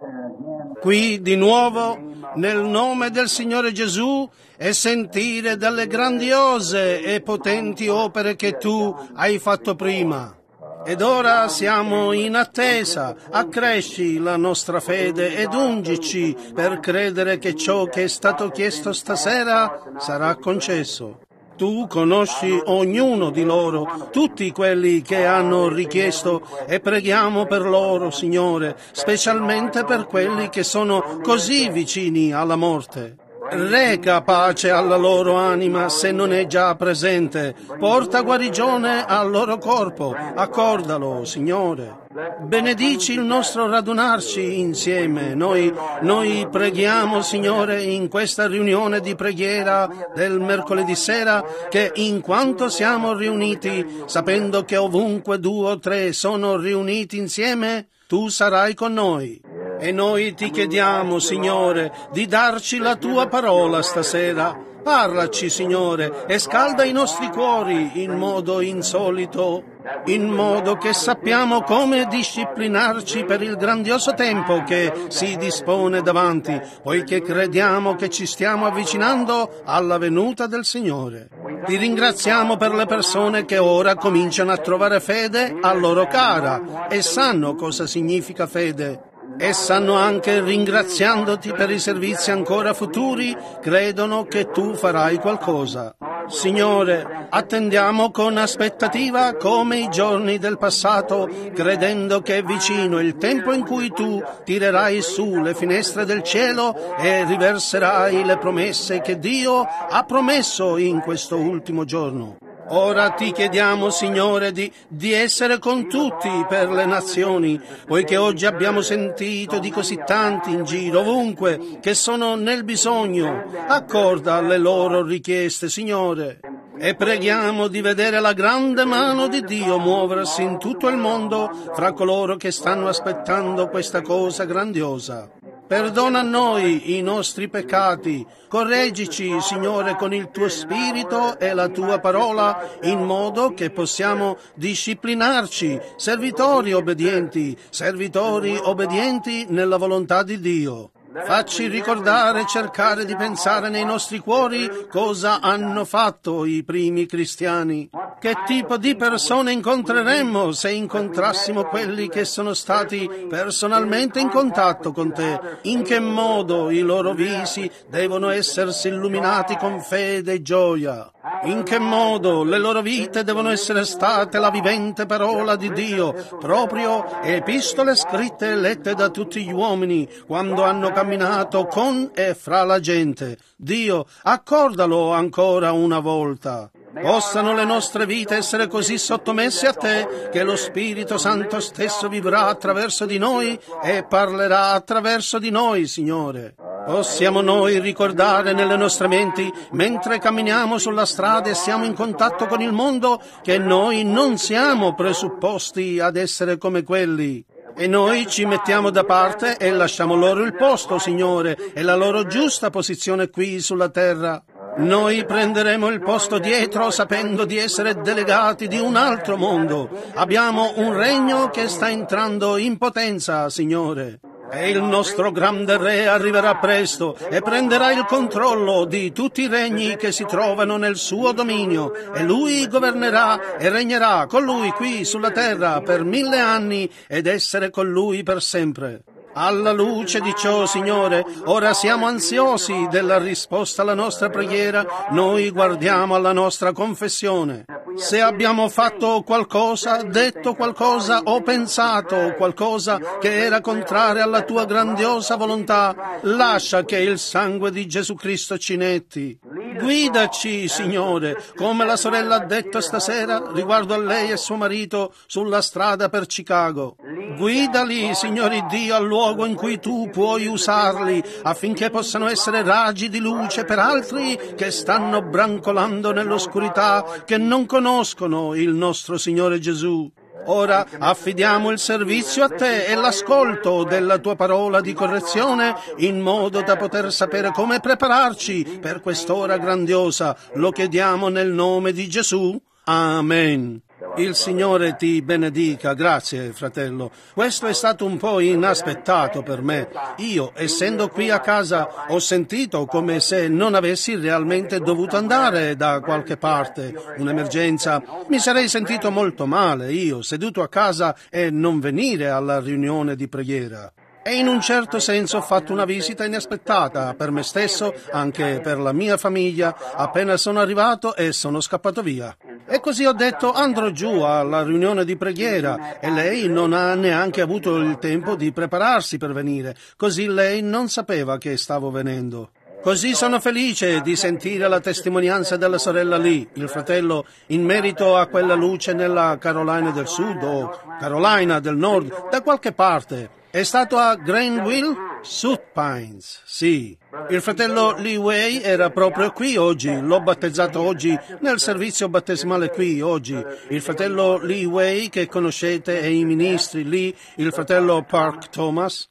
qui di nuovo nel nome del Signore Gesù e sentire delle grandiose e potenti opere che tu hai fatto prima. Ed ora siamo in attesa. Accresci la nostra fede ed ungici per credere che ciò che è stato chiesto stasera sarà concesso. Tu conosci ognuno di loro, tutti quelli che hanno richiesto, e preghiamo per loro, Signore, specialmente per quelli che sono così vicini alla morte. Reca pace alla loro anima se non è già presente. Porta guarigione al loro corpo. Accordalo, Signore. Benedici il nostro radunarci insieme. Noi preghiamo, Signore, in questa riunione di preghiera del mercoledì sera, che in quanto siamo riuniti, sapendo che ovunque 2 o 3 sono riuniti insieme, tu sarai con noi. E noi ti chiediamo, Signore, di darci la tua parola stasera. Parlaci, Signore, e scalda i nostri cuori in modo insolito, in modo che sappiamo come disciplinarci per il grandioso tempo che si dispone davanti, poiché crediamo che ci stiamo avvicinando alla venuta del Signore. Ti ringraziamo per le persone che ora cominciano a trovare fede a loro cara e sanno cosa significa fede. E sanno anche, ringraziandoti per i servizi ancora futuri, credono che tu farai qualcosa. Signore, attendiamo con aspettativa come i giorni del passato, credendo che è vicino il tempo in cui tu tirerai su le finestre del cielo e riverserai le promesse che Dio ha promesso in questo ultimo giorno. Ora ti chiediamo, Signore, di essere con tutti per le nazioni, poiché oggi abbiamo sentito di così tanti in giro, ovunque, che sono nel bisogno. Accorda le loro richieste, Signore. E preghiamo di vedere la grande mano di Dio muoversi in tutto il mondo fra coloro che stanno aspettando questa cosa grandiosa. Perdona a noi i nostri peccati, correggici, Signore, con il tuo Spirito e la tua parola, in modo che possiamo disciplinarci, servitori obbedienti nella volontà di Dio. Facci ricordare e cercare di pensare nei nostri cuori cosa hanno fatto i primi cristiani. Che tipo di persone incontreremmo se incontrassimo quelli che sono stati personalmente in contatto con te? In che modo i loro visi devono essersi illuminati con fede e gioia? In che modo le loro vite devono essere state la vivente parola di Dio, proprio epistole scritte e lette da tutti gli uomini quando hanno camminato con e fra la gente. Dio, accordalo ancora una volta. Possano le nostre vite essere così sottomesse a te che lo Spirito Santo stesso vivrà attraverso di noi e parlerà attraverso di noi, Signore. Possiamo noi ricordare nelle nostre menti, mentre camminiamo sulla strada e siamo in contatto con il mondo, che noi non siamo presupposti ad essere come quelli. E noi ci mettiamo da parte e lasciamo loro il posto, Signore, e la loro giusta posizione qui sulla terra. Noi prenderemo il posto dietro sapendo di essere delegati di un altro mondo. Abbiamo un regno che sta entrando in potenza, Signore. E il nostro grande Re arriverà presto e prenderà il controllo di tutti i regni che si trovano nel suo dominio, e Lui governerà e regnerà con Lui qui sulla terra per 1000 anni ed essere con Lui per sempre. Alla luce di ciò, Signore, ora siamo ansiosi della risposta alla nostra preghiera. Noi guardiamo alla nostra confessione. Se abbiamo fatto qualcosa, detto qualcosa o pensato qualcosa che era contrario alla tua grandiosa volontà, lascia che il sangue di Gesù Cristo ci netti. Guidaci, Signore, come la sorella ha detto stasera riguardo a lei e suo marito sulla strada per Chicago. Guidali, Signore Dio, al luogo in cui tu puoi usarli, affinché possano essere raggi di luce per altri che stanno brancolando nell'oscurità, che non conoscono il nostro Signore Gesù. Ora affidiamo il servizio a te e l'ascolto della tua parola di correzione, in modo da poter sapere come prepararci per quest'ora grandiosa. Lo chiediamo nel nome di Gesù. Amen. Il Signore ti benedica, grazie fratello. Questo è stato un po' inaspettato per me. Io, essendo qui a casa, ho sentito come se non avessi realmente dovuto andare da qualche parte. Un'emergenza. Mi sarei sentito molto male, io, seduto a casa e non venire alla riunione di preghiera. E in un certo senso ho fatto una visita inaspettata per me stesso, anche per la mia famiglia, appena sono arrivato e sono scappato via. E così ho detto andrò giù alla riunione di preghiera e lei non ha neanche avuto il tempo di prepararsi per venire, così lei non sapeva che stavo venendo. Così sono felice di sentire la testimonianza della sorella Lee, il fratello, in merito a quella luce nella Carolina del Sud o Carolina del Nord, da qualche parte. È stato a Greenville? South Pines, sì. Il fratello Lee Way era proprio qui oggi, l'ho battezzato oggi nel servizio battesimale qui oggi. Il fratello Lee Way che conoscete e i ministri lì, il fratello Park Thomas.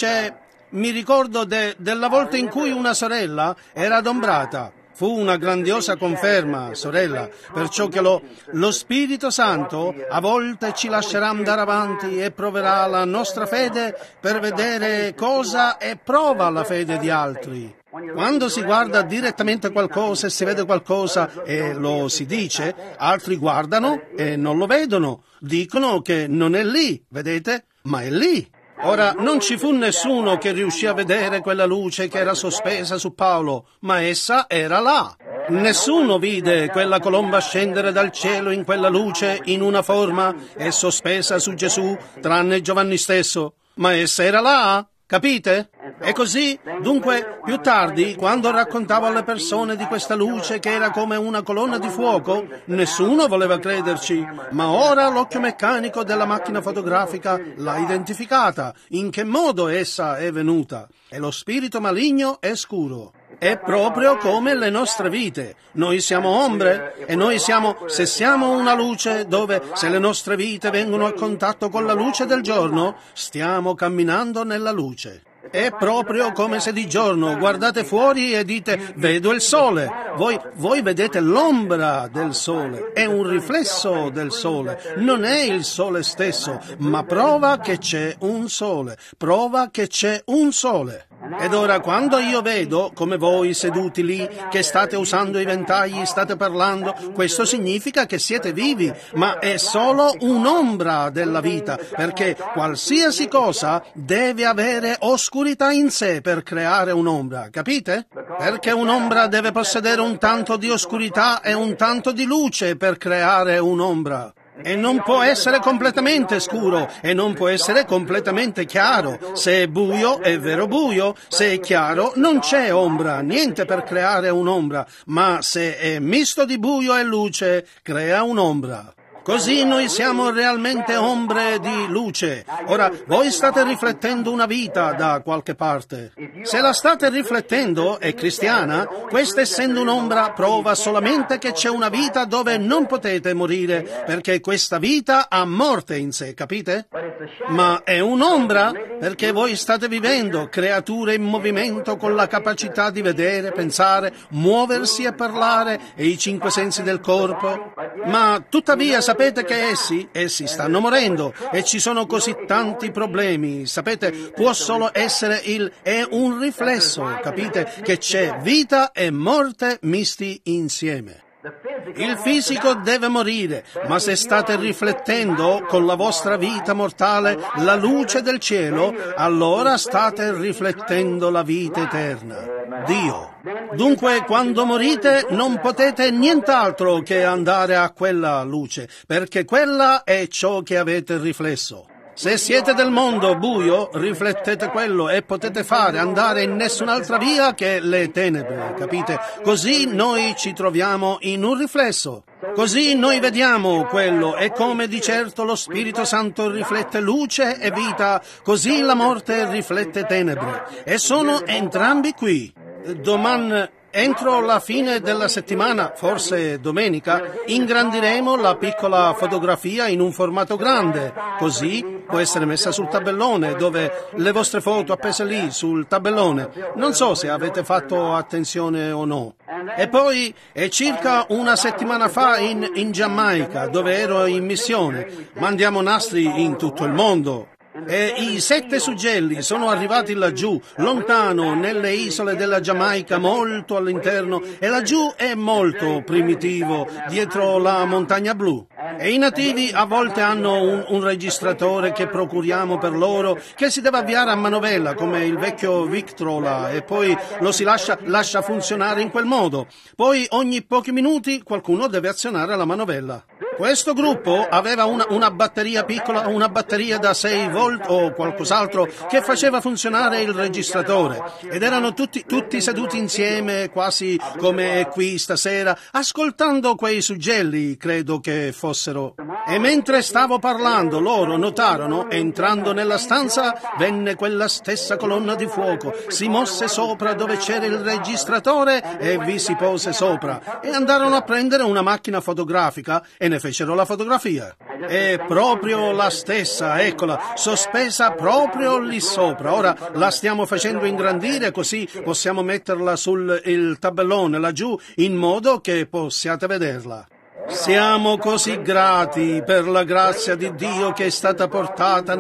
Mi ricordo della volta in cui una sorella era adombrata. Fu una grandiosa conferma, sorella, perciò che lo Spirito Santo a volte ci lascerà andare avanti e proverà la nostra fede per vedere cosa e prova la fede di altri. Quando si guarda direttamente qualcosa e si vede qualcosa e lo si dice, altri guardano e non lo vedono, dicono che non è lì, vedete? Ma è lì. Ora, non ci fu nessuno che riuscì a vedere quella luce che era sospesa su Paolo, ma essa era là. Nessuno vide quella colomba scendere dal cielo in quella luce in una forma e sospesa su Gesù, tranne Giovanni stesso, ma essa era là. Capite? E così, dunque, più tardi, quando raccontavo alle persone di questa luce che era come una colonna di fuoco, nessuno voleva crederci, ma ora l'occhio meccanico della macchina fotografica l'ha identificata, in che modo essa è venuta, e lo spirito maligno è scuro. È proprio come le nostre vite. Noi siamo ombre e se siamo una luce dove se le nostre vite vengono a contatto con la luce del giorno, stiamo camminando nella luce. È proprio come se di giorno guardate fuori e dite vedo il sole. Voi vedete l'ombra del sole, è un riflesso del sole, non è il sole stesso, ma prova che c'è un sole, prova che c'è un sole. Ed ora quando io vedo, come voi seduti lì, che state usando i ventagli, state parlando, questo significa che siete vivi, ma è solo un'ombra della vita, perché qualsiasi cosa deve avere oscurità in sé per creare un'ombra, capite? Perché un'ombra deve possedere un tanto di oscurità e un tanto di luce per creare un'ombra. E non può essere completamente scuro e non può essere completamente chiaro. Se è buio è vero buio, se è chiaro non c'è ombra, niente per creare un'ombra, ma se è misto di buio e luce crea un'ombra. Così noi siamo realmente ombre di luce. Ora, voi state riflettendo una vita da qualche parte. Se la state riflettendo, è cristiana, questa essendo un'ombra prova solamente che c'è una vita dove non potete morire, perché questa vita ha morte in sé, capite? Ma è un'ombra perché voi state vivendo, creature in movimento con la capacità di vedere, pensare, muoversi e parlare e i 5 sensi del corpo. Ma tuttavia sapete che essi stanno morendo e ci sono così tanti problemi. Sapete, può solo essere è un riflesso, capite, che c'è vita e morte misti insieme. Il fisico deve morire, ma se state riflettendo con la vostra vita mortale la luce del cielo, allora state riflettendo la vita eterna, Dio. Dunque, quando morite non potete nient'altro che andare a quella luce, perché quella è ciò che avete riflesso. Se siete del mondo buio, riflettete quello e potete andare in nessun'altra via che le tenebre, capite? Così noi ci troviamo in un riflesso. Così noi vediamo quello e come di certo lo Spirito Santo riflette luce e vita, così la morte riflette tenebre. E sono entrambi qui. Entro la fine della settimana, forse domenica, ingrandiremo la piccola fotografia in un formato grande, così può essere messa sul tabellone, dove le vostre foto appese lì sul tabellone. Non so se avete fatto attenzione o no. E poi è circa una settimana fa in Giamaica, dove ero in missione. Mandiamo nastri in tutto il mondo. E i 7 suggelli sono arrivati laggiù, lontano, nelle isole della Giamaica, molto all'interno, e laggiù è molto primitivo, dietro la montagna blu. E i nativi a volte hanno un registratore che procuriamo per loro, che si deve avviare a manovella, come il vecchio Victrola, e poi lo si lascia funzionare in quel modo. Poi ogni pochi minuti qualcuno deve azionare la manovella. Questo gruppo aveva una batteria piccola, una batteria da 6 volt o qualcos'altro che faceva funzionare il registratore, ed erano tutti seduti insieme, quasi come qui stasera, ascoltando quei suggelli, credo che fossero. E mentre stavo parlando, loro notarono, entrando nella stanza, venne quella stessa colonna di fuoco, si mosse sopra dove c'era il registratore e vi si pose sopra, e andarono a prendere una macchina fotografica e ne fecero la fotografia. È proprio la stessa, eccola, sospesa proprio lì sopra. Ora la stiamo facendo ingrandire, così possiamo metterla sul il tabellone laggiù, in modo che possiate vederla. Siamo così grati per la grazia di Dio che è stata portata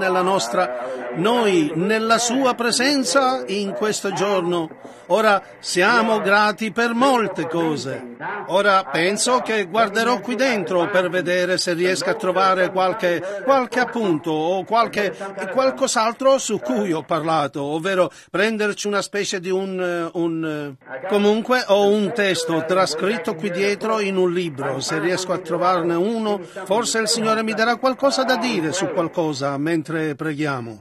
noi nella sua presenza in questo giorno. Ora siamo grati per molte cose. Ora penso che guarderò qui dentro per vedere se riesco a trovare qualche appunto o qualcos'altro su cui ho parlato, ovvero prenderci una specie di comunque ho un testo trascritto qui dietro in un libro. Se riesco a trovarne uno, forse il Signore mi darà qualcosa da dire su qualcosa mentre preghiamo.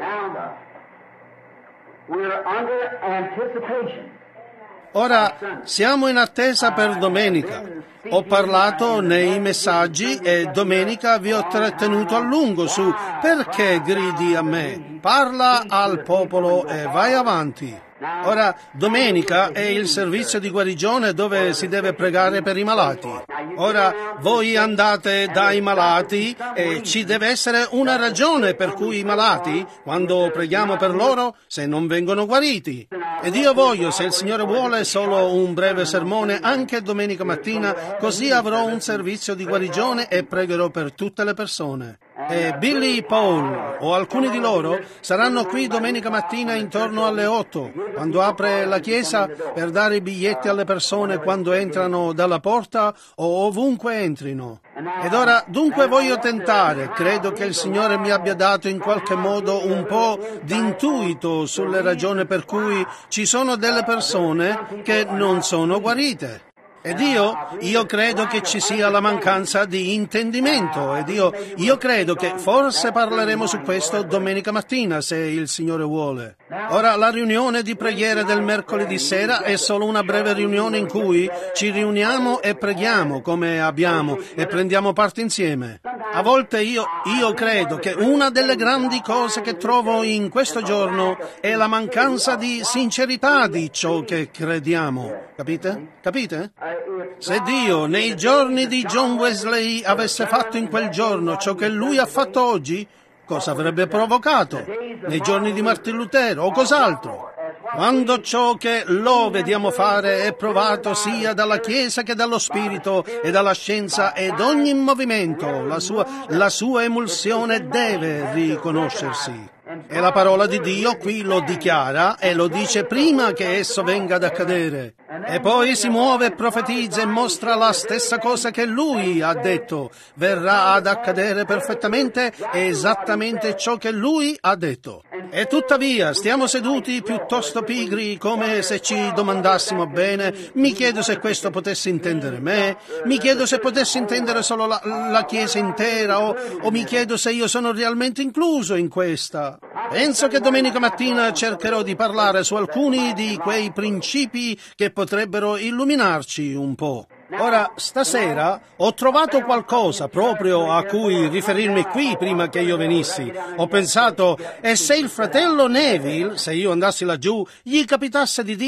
Ora siamo in attesa per domenica. Ho parlato nei messaggi e domenica vi ho trattenuto a lungo su perché gridi a me. Parla al popolo e vai avanti. Ora, domenica è il servizio di guarigione dove si deve pregare per i malati. Ora, voi andate dai malati e ci deve essere una ragione per cui i malati, quando preghiamo per loro, se non vengono guariti. Ed io voglio, se il Signore vuole, solo un breve sermone anche domenica mattina, così avrò un servizio di guarigione e pregherò per tutte le persone. E Billy Paul o alcuni di loro saranno qui domenica mattina intorno alle 8, quando apre la chiesa, per dare i biglietti alle persone quando entrano dalla porta o ovunque entrino. Ed ora dunque voglio tentare, credo che il Signore mi abbia dato in qualche modo un po' di intuito sulle ragioni per cui ci sono delle persone che non sono guarite. Ed io credo che ci sia la mancanza di intendimento, ed io credo che forse parleremo su questo domenica mattina, se il Signore vuole. Ora, la riunione di preghiera del mercoledì sera è solo una breve riunione in cui ci riuniamo e preghiamo come abbiamo e prendiamo parte insieme. A volte io credo che una delle grandi cose che trovo in questo giorno è la mancanza di sincerità di ciò che crediamo. Capite? Se Dio nei giorni di John Wesley avesse fatto in quel giorno ciò che lui ha fatto oggi, cosa avrebbe provocato? Nei giorni di Martin Lutero o cos'altro? Quando ciò che lo vediamo fare è provato sia dalla Chiesa che dallo Spirito e dalla scienza ed ogni movimento, la sua emulsione deve riconoscersi. E la parola di Dio qui lo dichiara e lo dice prima che esso venga ad accadere. E poi si muove, profetizza e mostra la stessa cosa che lui ha detto. Verrà ad accadere perfettamente e esattamente ciò che lui ha detto. E tuttavia stiamo seduti piuttosto pigri, come se ci domandassimo bene, mi chiedo se questo potesse intendere me, mi chiedo se potesse intendere solo la Chiesa intera, o mi chiedo se io sono realmente incluso in questa. Penso che domenica mattina cercherò di parlare su alcuni di quei principi che potrebbero illuminarci un po'. Ora, stasera ho trovato qualcosa proprio a cui riferirmi qui prima che io venissi. Ho pensato, e se il fratello Neville, se io andassi laggiù, gli capitasse di dire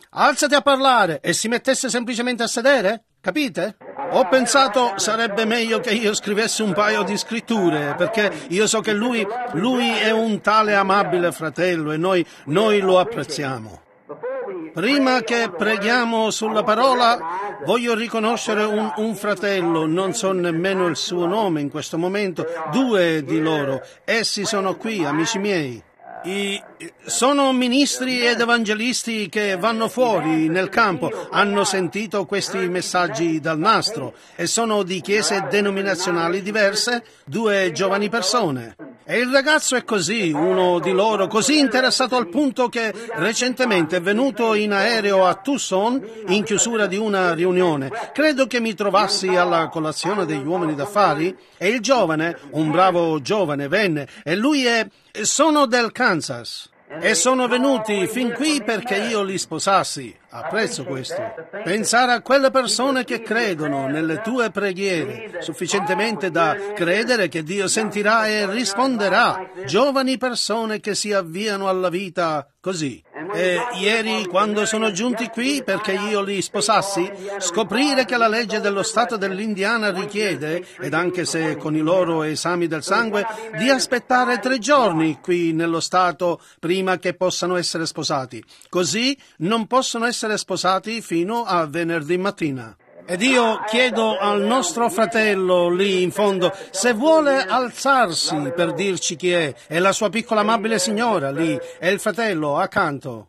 alzati a parlare e si mettesse semplicemente a sedere? Capite? Ho pensato sarebbe meglio che io scrivessi un paio di scritture, perché io so che lui è un tale amabile fratello e noi lo apprezziamo. Prima che preghiamo sulla parola, voglio riconoscere un fratello, non so nemmeno il suo nome in questo momento, 2 di loro, essi sono qui, amici miei. Sono ministri ed evangelisti che vanno fuori nel campo, hanno sentito questi messaggi dal nastro e sono di chiese denominazionali diverse, 2 giovani persone. E il ragazzo è così, uno di loro, così interessato al punto che recentemente è venuto in aereo a Tucson in chiusura di una riunione. Credo che mi trovassi alla colazione degli uomini d'affari e il giovane, un bravo giovane, venne e sono del Kansas e sono venuti fin qui perché io li sposassi. Apprezzo questo. Pensare a quelle persone che credono nelle tue preghiere, sufficientemente da credere che Dio sentirà e risponderà. Giovani persone che si avviano alla vita così. E ieri, quando sono giunti qui perché io li sposassi, scoprire che la legge dello Stato dell'Indiana richiede, ed anche se con i loro esami del sangue, di aspettare 3 giorni qui nello Stato prima che possano essere sposati. Così non possono essere sposati fino a venerdì mattina. Ed io chiedo al nostro fratello lì in fondo se vuole alzarsi per dirci chi è la sua piccola amabile signora lì, e il fratello accanto.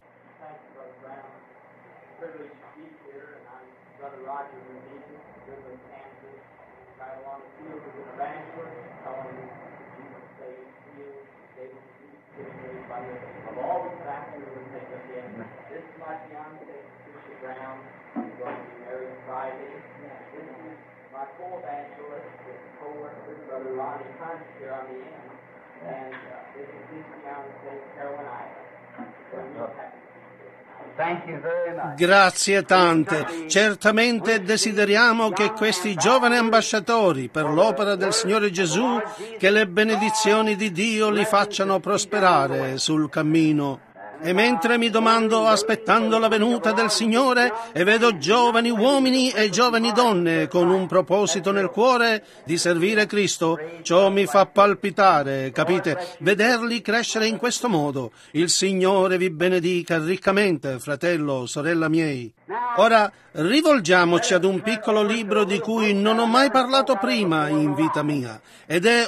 Grazie tante. Certamente desideriamo che questi giovani ambasciatori per l'opera del Signore Gesù, che le benedizioni di Dio li facciano prosperare sul cammino. E mentre mi domando, aspettando la venuta del Signore, e vedo giovani uomini e giovani donne con un proposito nel cuore di servire Cristo, ciò mi fa palpitare, capite? Vederli crescere in questo modo. Il Signore vi benedica riccamente, fratello, sorella miei. Ora, rivolgiamoci ad un piccolo libro di cui non ho mai parlato prima in vita mia, ed è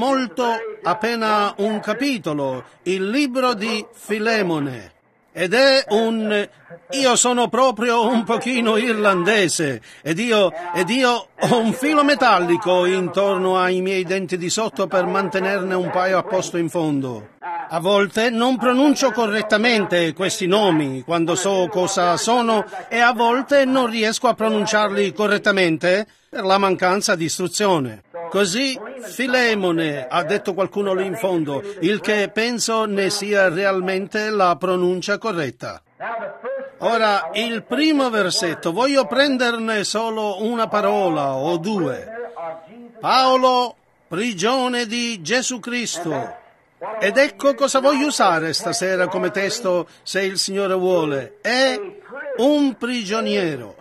appena un capitolo, il libro di Filemone. Ed è io sono proprio un pochino irlandese, ed io ho un filo metallico intorno ai miei denti di sotto per mantenerne un paio a posto in fondo. A volte non pronuncio correttamente questi nomi quando so cosa sono, e a volte non riesco a pronunciarli correttamente per la mancanza di istruzione. Così Filemone, ha detto qualcuno lì in fondo, il che penso ne sia realmente la pronuncia corretta. Ora, il primo versetto, voglio prenderne solo una parola o 2. Paolo, prigione di Gesù Cristo. Ed ecco cosa voglio usare stasera come testo, se il Signore vuole. È un prigioniero.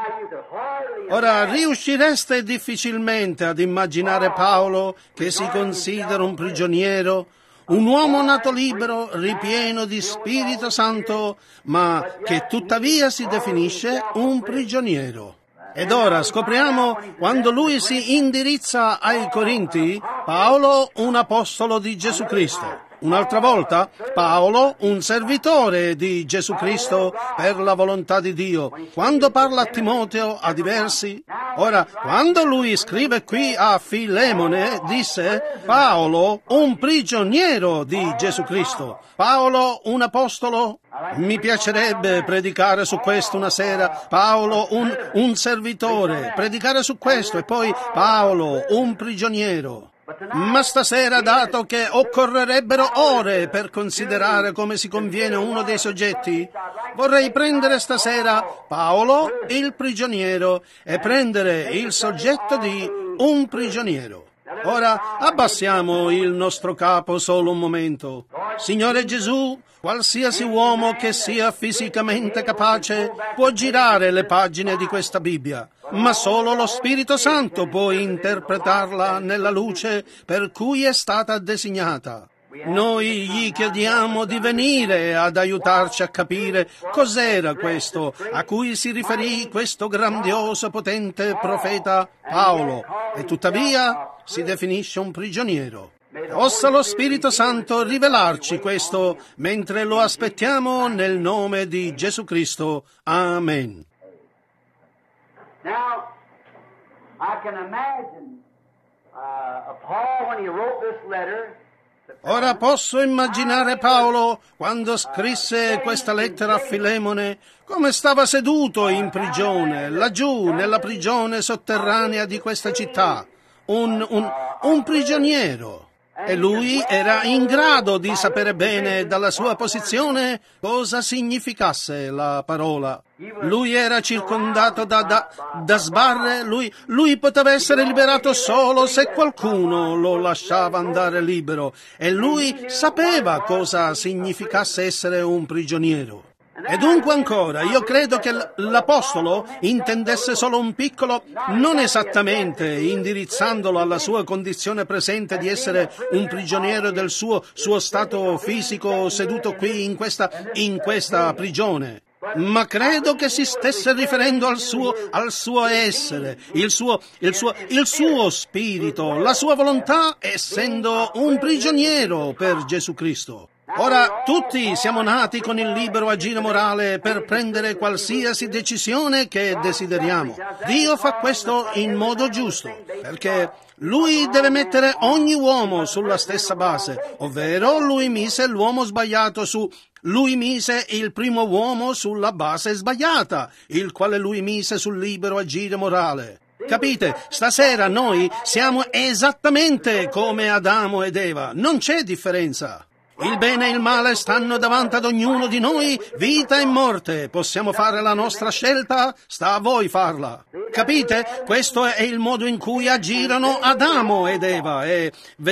Ora, riuscireste difficilmente ad immaginare Paolo che si considera un prigioniero, un uomo nato libero, ripieno di Spirito Santo, ma che tuttavia si definisce un prigioniero. Ed ora scopriamo, quando lui si indirizza ai Corinti, Paolo, un apostolo di Gesù Cristo. Un'altra volta, Paolo, un servitore di Gesù Cristo per la volontà di Dio. Quando parla a Timoteo, a diversi. Ora, quando lui scrive qui a Filemone, disse Paolo, un prigioniero di Gesù Cristo. Paolo, un apostolo. Mi piacerebbe predicare su questo una sera. Paolo, un servitore. Predicare su questo, e poi Paolo, un prigioniero. Ma stasera, dato che occorrerebbero ore per considerare come si conviene uno dei soggetti, vorrei prendere stasera Paolo, il prigioniero, e prendere il soggetto di un prigioniero. Ora abbassiamo il nostro capo solo un momento. Signore Gesù, Qualsiasi uomo che sia fisicamente capace può girare le pagine di questa Bibbia, ma solo lo Spirito Santo può interpretarla nella luce per cui è stata designata. Noi gli chiediamo di venire ad aiutarci a capire cos'era questo a cui si riferì questo grandioso, potente profeta Paolo, e tuttavia si definisce un prigioniero. Possa lo Spirito Santo rivelarci questo mentre lo aspettiamo nel nome di Gesù Cristo. Amen. Now, I can imagine Paul when he wrote this letter. Ora posso immaginare Paolo, quando scrisse questa lettera a Filemone, come stava seduto in prigione, laggiù nella prigione sotterranea di questa città, un prigioniero. E lui era in grado di sapere bene dalla sua posizione cosa significasse la parola. Lui era circondato da sbarre, lui poteva essere liberato solo se qualcuno lo lasciava andare libero, e lui sapeva cosa significasse essere un prigioniero. E dunque ancora, io credo che l'Apostolo intendesse solo un piccolo, non esattamente indirizzandolo alla sua condizione presente di essere un prigioniero del suo stato fisico seduto qui in questa prigione, ma credo che si stesse riferendo al suo essere, il suo spirito, la sua volontà, essendo un prigioniero per Gesù Cristo. Ora, tutti siamo nati con il libero agire morale per prendere qualsiasi decisione che desideriamo. Dio fa questo in modo giusto, perché Lui deve mettere ogni uomo sulla stessa base, ovvero Lui mise l'uomo sbagliato Lui mise il primo uomo sulla base sbagliata, il quale Lui mise sul libero agire morale. Capite? Stasera noi siamo esattamente come Adamo ed Eva, non c'è differenza. Il bene e il male stanno davanti ad ognuno di noi, vita e morte. Possiamo fare la nostra scelta? Sta a voi farla. Capite? Questo è il modo in cui agirono Adamo ed Eva e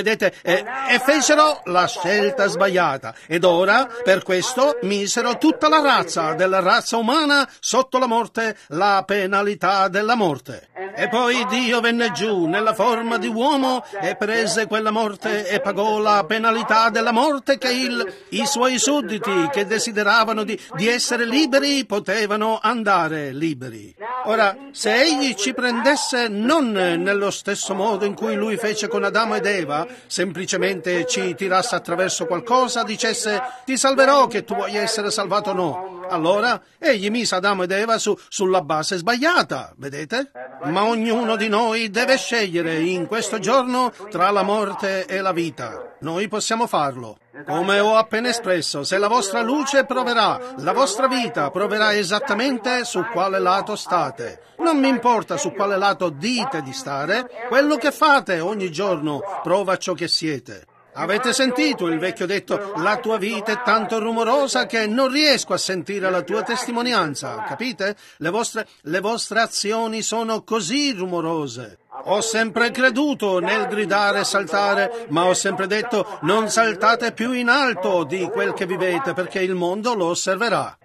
fecero la scelta sbagliata. Ed ora, per questo, misero tutta la razza della razza umana sotto la morte, la penalità della morte. E poi Dio venne giù nella forma di uomo e prese quella morte e pagò la penalità della morte che i suoi sudditi che desideravano di essere liberi potevano andare liberi. Ora, se egli ci prendesse non nello stesso modo in cui lui fece con Adamo ed Eva, semplicemente ci tirasse attraverso qualcosa, dicesse ti salverò che tu vuoi essere salvato o no, allora egli mise Adamo ed Eva sulla base sbagliata, vedete? Ma ognuno di noi deve scegliere in questo giorno tra la morte e la vita. Noi possiamo farlo. Come ho appena espresso, se la vostra luce proverà, la vostra vita proverà esattamente su quale lato state. Non mi importa su quale lato dite di stare, quello che fate ogni giorno prova ciò che siete. Avete sentito il vecchio detto, la tua vita è tanto rumorosa che non riesco a sentire la tua testimonianza, capite? Le vostre azioni sono così rumorose. Ho sempre creduto nel gridare e saltare, ma ho sempre detto non saltate più in alto di quel che vivete perché il mondo lo osserverà.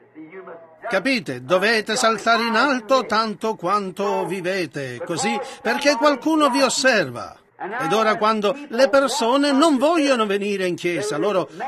Capite? Dovete saltare in alto tanto quanto vivete, così perché qualcuno vi osserva. Ed ora quando le persone non vogliono venire in chiesa,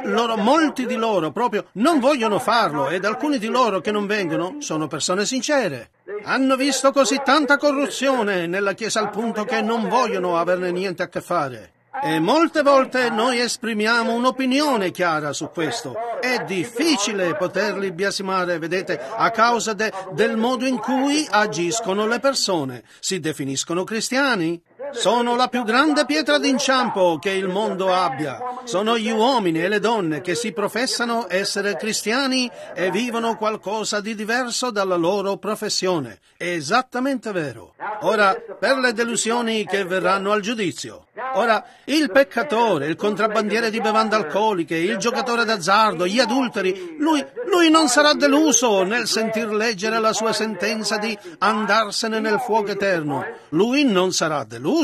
molti di loro proprio non vogliono farlo, ed alcuni di loro che non vengono sono persone sincere. Hanno visto così tanta corruzione nella chiesa al punto che non vogliono averne niente a che fare. E molte volte noi esprimiamo un'opinione chiara su questo. È difficile poterli biasimare, vedete, a causa del modo in cui agiscono le persone. Si definiscono cristiani. Sono la più grande pietra d'inciampo che il mondo abbia. Sono gli uomini e le donne che si professano essere cristiani e vivono qualcosa di diverso dalla loro professione. È esattamente vero. Ora, per le delusioni che verranno al giudizio. Ora, il peccatore, il contrabbandiere di bevande alcoliche, il giocatore d'azzardo, gli adulteri, lui non sarà deluso nel sentir leggere la sua sentenza di andarsene nel fuoco eterno. Lui non sarà deluso.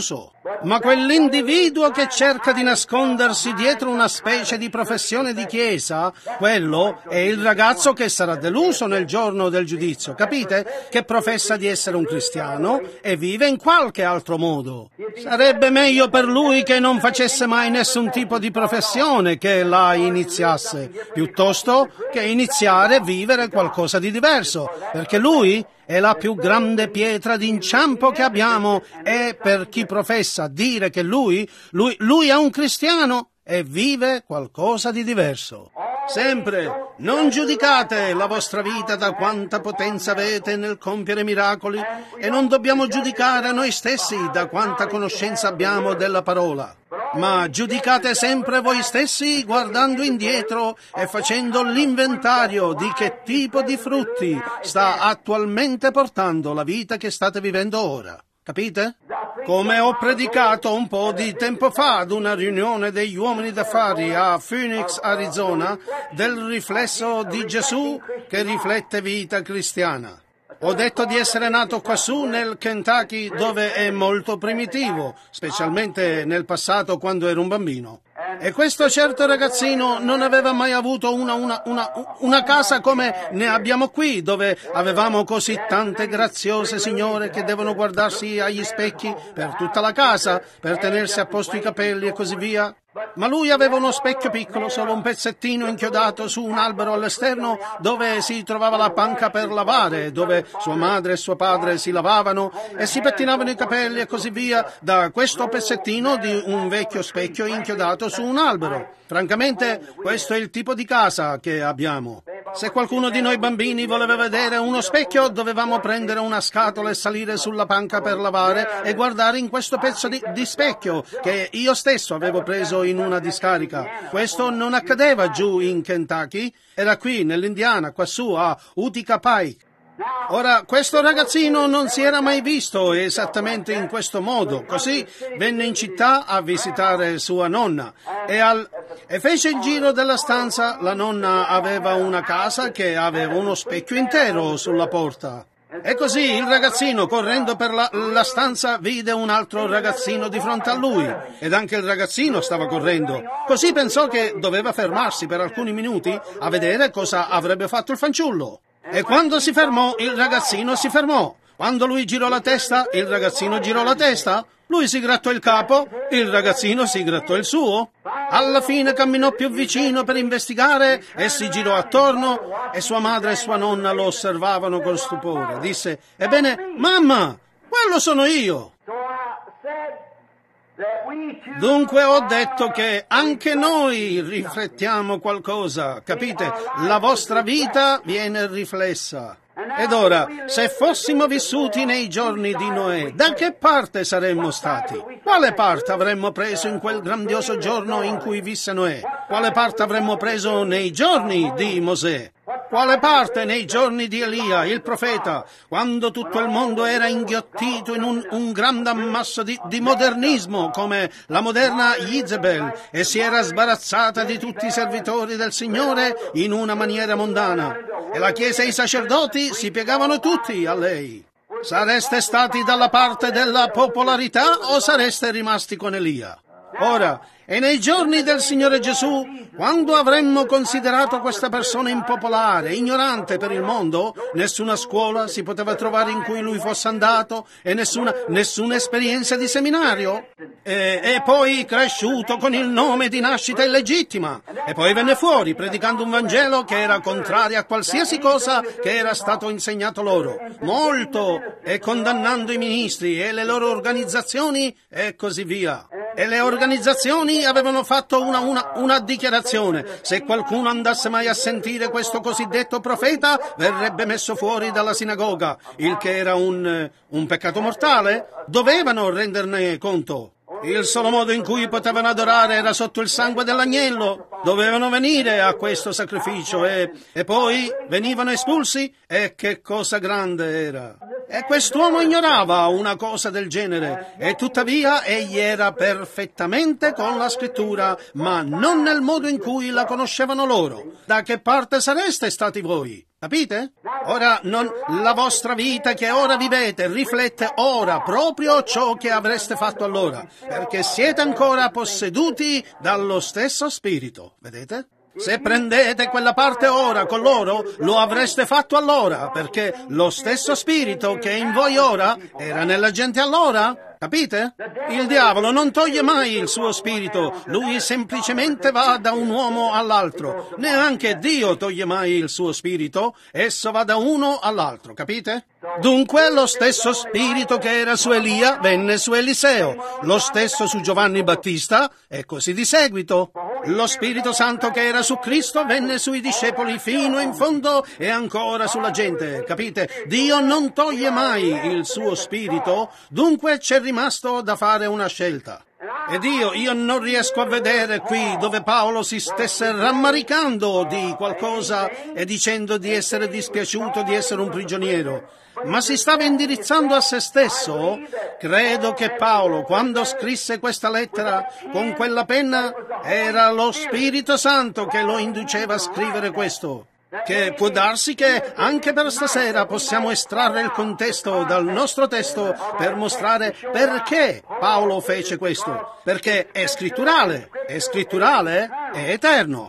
Ma quell'individuo che cerca di nascondersi dietro una specie di professione di chiesa, quello è il ragazzo che sarà deluso nel giorno del giudizio, capite? Che professa di essere un cristiano e vive in qualche altro modo. Sarebbe meglio per lui che non facesse mai nessun tipo di professione che la iniziasse, piuttosto che iniziare a vivere qualcosa di diverso, perché lui è la più grande pietra d'inciampo che abbiamo, e per chi professa dire che lui è un cristiano e vive qualcosa di diverso. Sempre, non giudicate la vostra vita da quanta potenza avete nel compiere miracoli, e non dobbiamo giudicare noi stessi da quanta conoscenza abbiamo della parola, ma giudicate sempre voi stessi guardando indietro e facendo l'inventario di che tipo di frutti sta attualmente portando la vita che state vivendo ora. Capite? Come ho predicato un po' di tempo fa ad una riunione degli uomini d'affari a Phoenix, Arizona, del riflesso di Gesù che riflette vita cristiana. Ho detto di essere nato quassù nel Kentucky, dove è molto primitivo, specialmente nel passato quando ero un bambino. E questo certo ragazzino non aveva mai avuto una casa come ne abbiamo qui, dove avevamo così tante graziose signore che devono guardarsi agli specchi per tutta la casa, per tenersi a posto i capelli e così via. Ma lui aveva uno specchio piccolo, solo un pezzettino inchiodato su un albero all'esterno, dove si trovava la panca per lavare, dove sua madre e suo padre si lavavano e si pettinavano i capelli e così via, da questo pezzettino di un vecchio specchio inchiodato su un albero. Francamente, questo è il tipo di casa che abbiamo. Se qualcuno di noi bambini voleva vedere uno specchio, dovevamo prendere una scatola e salire sulla panca per lavare e guardare in questo pezzo di specchio che io stesso avevo preso in una discarica. Questo non accadeva giù in Kentucky, era qui nell'Indiana, quassù a Utica Pike. Ora, questo ragazzino non si era mai visto esattamente in questo modo, così venne in città a visitare sua nonna e fece il giro della stanza. La nonna aveva una casa che aveva uno specchio intero sulla porta. E così il ragazzino, correndo per la stanza, vide un altro ragazzino di fronte a lui, ed anche il ragazzino stava correndo. Così pensò che doveva fermarsi per alcuni minuti a vedere cosa avrebbe fatto il fanciullo. E quando si fermò, il ragazzino si fermò. Quando lui girò la testa, il ragazzino girò la testa. Lui si grattò il capo, il ragazzino si grattò il suo. Alla fine camminò più vicino per investigare e si girò attorno, e sua madre e sua nonna lo osservavano con stupore. Disse: «Ebbene, mamma, quello sono io!» Dunque ho detto che anche noi riflettiamo qualcosa, capite? La vostra vita viene riflessa. Ed ora, se fossimo vissuti nei giorni di Noè, da che parte saremmo stati? Quale parte avremmo preso in quel grandioso giorno in cui visse Noè? Quale parte avremmo preso nei giorni di Mosè? Quale parte nei giorni di Elia, il profeta, quando tutto il mondo era inghiottito in un grande ammasso di modernismo come la moderna Jezebel, e si era sbarazzata di tutti i servitori del Signore in una maniera mondana, e la Chiesa e i sacerdoti si piegavano tutti a lei? Sareste stati dalla parte della popolarità o sareste rimasti con Elia? Ora, e nei giorni del Signore Gesù, quando avremmo considerato questa persona impopolare, ignorante per il mondo, nessuna scuola si poteva trovare in cui lui fosse andato e nessuna esperienza di seminario, e poi cresciuto con il nome di nascita illegittima, e poi venne fuori predicando un Vangelo che era contrario a qualsiasi cosa che era stato insegnato loro, molto, e condannando i ministri e le loro organizzazioni e così via. E le organizzazioni avevano fatto una dichiarazione: se qualcuno andasse mai a sentire questo cosiddetto profeta, verrebbe messo fuori dalla sinagoga, il che era un peccato mortale. Dovevano renderne conto. Il solo modo in cui potevano adorare era sotto il sangue dell'agnello. Dovevano venire a questo sacrificio e poi venivano espulsi. E che cosa grande era! E quest'uomo ignorava una cosa del genere, e tuttavia egli era perfettamente con la scrittura, ma non nel modo in cui la conoscevano loro. Da che parte sareste stati voi? Capite? Ora, la vostra vita che ora vivete riflette ora proprio ciò che avreste fatto allora, perché siete ancora posseduti dallo stesso spirito, vedete? Se prendete quella parte ora con loro, lo avreste fatto allora, perché lo stesso spirito che è in voi ora era nella gente allora. Capite? Il diavolo non toglie mai il suo spirito, lui semplicemente va da un uomo all'altro. Neanche Dio toglie mai il suo spirito, esso va da uno all'altro, capite? Dunque lo stesso spirito che era su Elia venne su Eliseo, lo stesso su Giovanni Battista e così di seguito. Lo Spirito Santo che era su Cristo venne sui discepoli fino in fondo e ancora sulla gente, capite? Dio non toglie mai il suo spirito, dunque c'è rimasto da fare una scelta. Ed io non riesco a vedere qui dove Paolo si stesse rammaricando di qualcosa e dicendo di essere dispiaciuto di essere un prigioniero, ma si stava indirizzando a se stesso. Credo che Paolo, quando scrisse questa lettera con quella penna, era lo Spirito Santo che lo induceva a scrivere questo. Che può darsi che anche per stasera possiamo estrarre il contesto dal nostro testo per mostrare perché Paolo fece questo. Perché è scritturale, è eterno.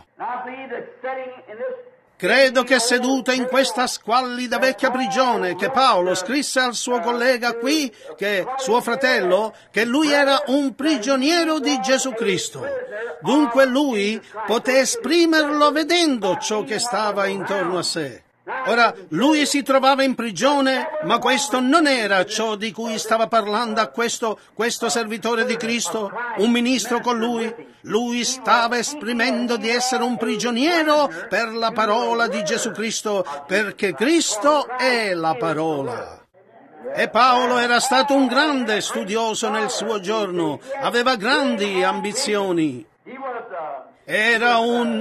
Credo che seduto in questa squallida vecchia prigione che Paolo scrisse al suo collega qui, che suo fratello, che lui era un prigioniero di Gesù Cristo. Dunque lui poté esprimerlo vedendo ciò che stava intorno a sé. Ora, lui si trovava in prigione, ma questo non era ciò di cui stava parlando a questo servitore di Cristo, un ministro con lui. Lui stava esprimendo di essere un prigioniero per la parola di Gesù Cristo, perché Cristo è la parola. E Paolo era stato un grande studioso nel suo giorno, aveva grandi ambizioni. Era un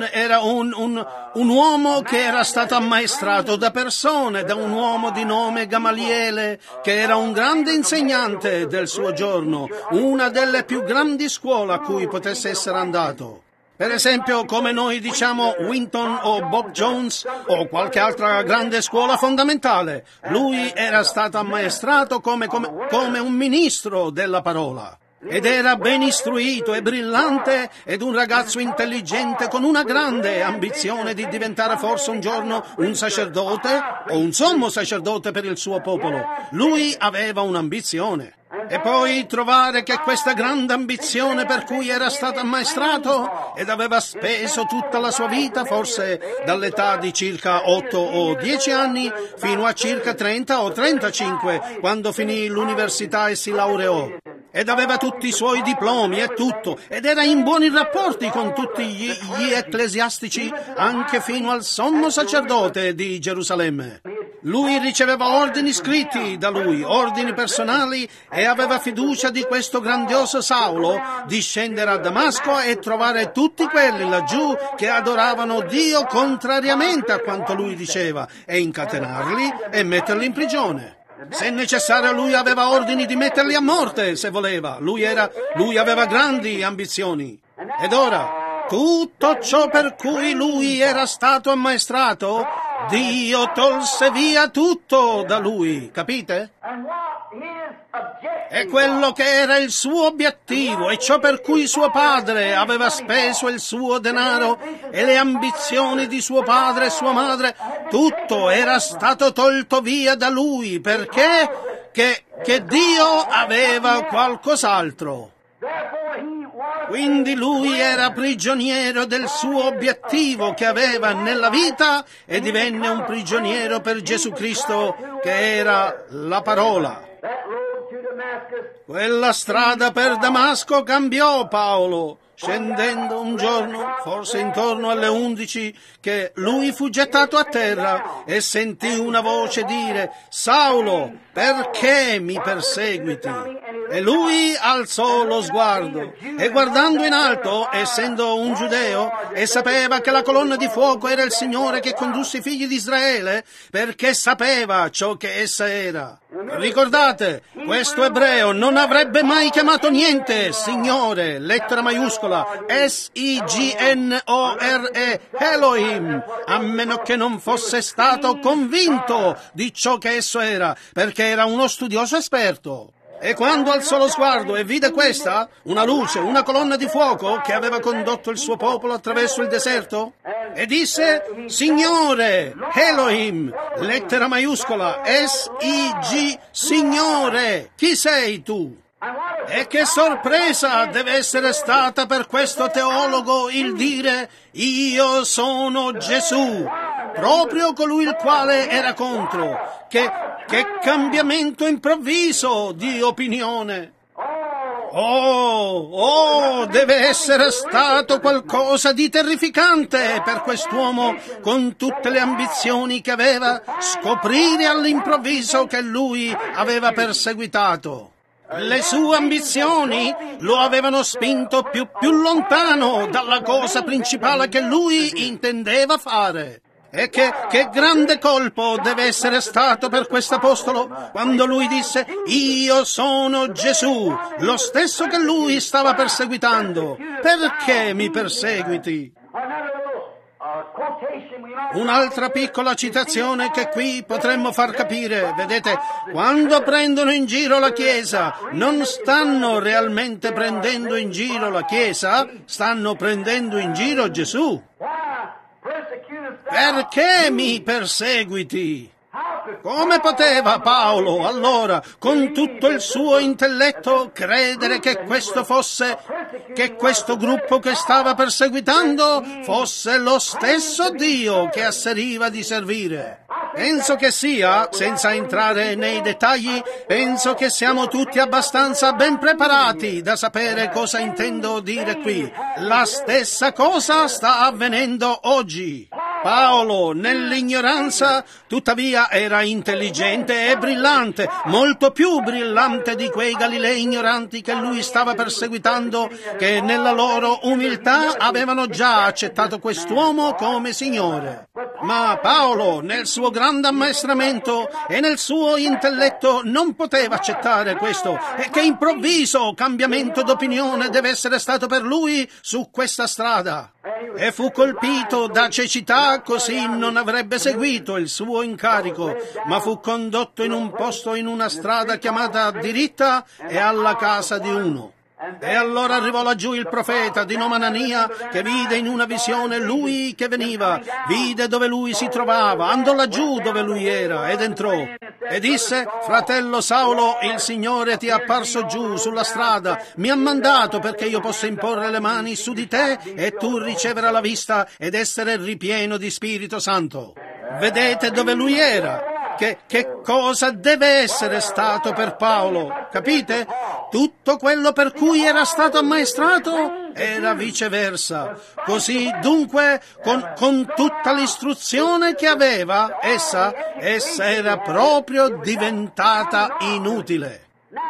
uomo che era stato ammaestrato da persone, da un uomo di nome Gamaliele, che era un grande insegnante del suo giorno, una delle più grandi scuole a cui potesse essere andato. Per esempio, come noi diciamo Winton o Bob Jones o qualche altra grande scuola fondamentale. Lui era stato ammaestrato come un ministro della parola. Ed era ben istruito e brillante ed un ragazzo intelligente con una grande ambizione di diventare forse un giorno un sacerdote o un sommo sacerdote per il suo popolo. Lui aveva un'ambizione. E poi trovare che questa grande ambizione per cui era stato ammaestrato ed aveva speso tutta la sua vita, forse dall'età di circa 8 o 10 anni fino a circa 30 o 35, quando finì l'università e si laureò. Ed aveva tutti i suoi diplomi e tutto, ed era in buoni rapporti con tutti gli ecclesiastici, anche fino al sommo sacerdote di Gerusalemme. Lui riceveva ordini scritti da lui, ordini personali, e aveva fiducia di questo grandioso Saulo di scendere a Damasco e trovare tutti quelli laggiù che adoravano Dio contrariamente a quanto lui diceva, e incatenarli e metterli in prigione. Se necessario lui aveva ordini di metterli a morte, se voleva. Lui aveva grandi ambizioni. Ed ora, tutto ciò per cui lui era stato ammaestrato, Dio tolse via tutto da lui, capite? E quello che era il suo obiettivo e ciò per cui suo padre aveva speso il suo denaro e le ambizioni di suo padre e sua madre, tutto era stato tolto via da lui, perché che Dio aveva qualcos'altro. Quindi lui era prigioniero del suo obiettivo che aveva nella vita e divenne un prigioniero per Gesù Cristo, che era la parola. Quella strada per Damasco cambiò Paolo. scendendo un giorno, forse intorno alle 11, che lui fu gettato a terra e sentì una voce dire: Saulo, perché mi perseguiti? E lui alzò lo sguardo e guardando in alto, essendo un giudeo, e sapeva che la colonna di fuoco era il Signore che condusse i figli di Israele, perché sapeva ciò che essa era. Ricordate, questo ebreo non avrebbe mai chiamato niente Signore, lettera maiuscola, S-I-G-N-O-R-E, Elohim, a meno che non fosse stato convinto di ciò che esso era, perché era uno studioso esperto. E quando alzò lo sguardo e vide questa, una luce, una colonna di fuoco che aveva condotto il suo popolo attraverso il deserto, e disse: Signore, Elohim, lettera maiuscola, S-I-G, Signore, chi sei tu? E che sorpresa deve essere stata per questo teologo il dire: io sono Gesù, proprio colui il quale era contro. Che cambiamento improvviso di opinione! Oh, deve essere stato qualcosa di terrificante per quest'uomo, con tutte le ambizioni che aveva, scoprire all'improvviso che lui aveva perseguitato. Le sue ambizioni lo avevano spinto più lontano dalla cosa principale che lui intendeva fare. E che grande colpo deve essere stato per quest'apostolo quando lui disse: io sono Gesù, lo stesso che lui stava perseguitando. Perché mi perseguiti? Un'altra piccola citazione che qui potremmo far capire. Vedete, quando prendono in giro la Chiesa, non stanno realmente prendendo in giro la Chiesa, stanno prendendo in giro Gesù. Perché mi perseguiti? Come poteva Paolo, allora, con tutto il suo intelletto, credere che questo gruppo che stava perseguitando fosse lo stesso Dio che asseriva di servire? Penso che sia, senza entrare nei dettagli, penso che siamo tutti abbastanza ben preparati da sapere cosa intendo dire qui. La stessa cosa sta avvenendo oggi. Paolo, nell'ignoranza, tuttavia era intelligente e brillante, molto più brillante di quei Galilei ignoranti che lui stava perseguitando, che nella loro umiltà avevano già accettato quest'uomo come Signore. Ma Paolo, nel suo grande ammaestramento e nel suo intelletto, non poteva accettare questo. E che improvviso cambiamento d'opinione deve essere stato per lui su questa strada. E fu colpito da cecità, così non avrebbe seguito il suo incarico, ma fu condotto in un posto in una strada chiamata diritta e alla casa di uno. E allora arrivò laggiù il profeta di nome Anania, che vide in una visione lui che veniva, vide dove lui si trovava, andò laggiù dove lui era ed entrò e disse: fratello Saulo, il Signore ti è apparso giù sulla strada, mi ha mandato perché io possa imporre le mani su di te e tu ricevere la vista ed essere ripieno di Spirito Santo. Vedete dove lui era? Che cosa deve essere stato per Paolo? Capite? Tutto quello per cui era stato ammaestrato era viceversa. Così dunque, con tutta l'istruzione che aveva, essa era proprio diventata inutile.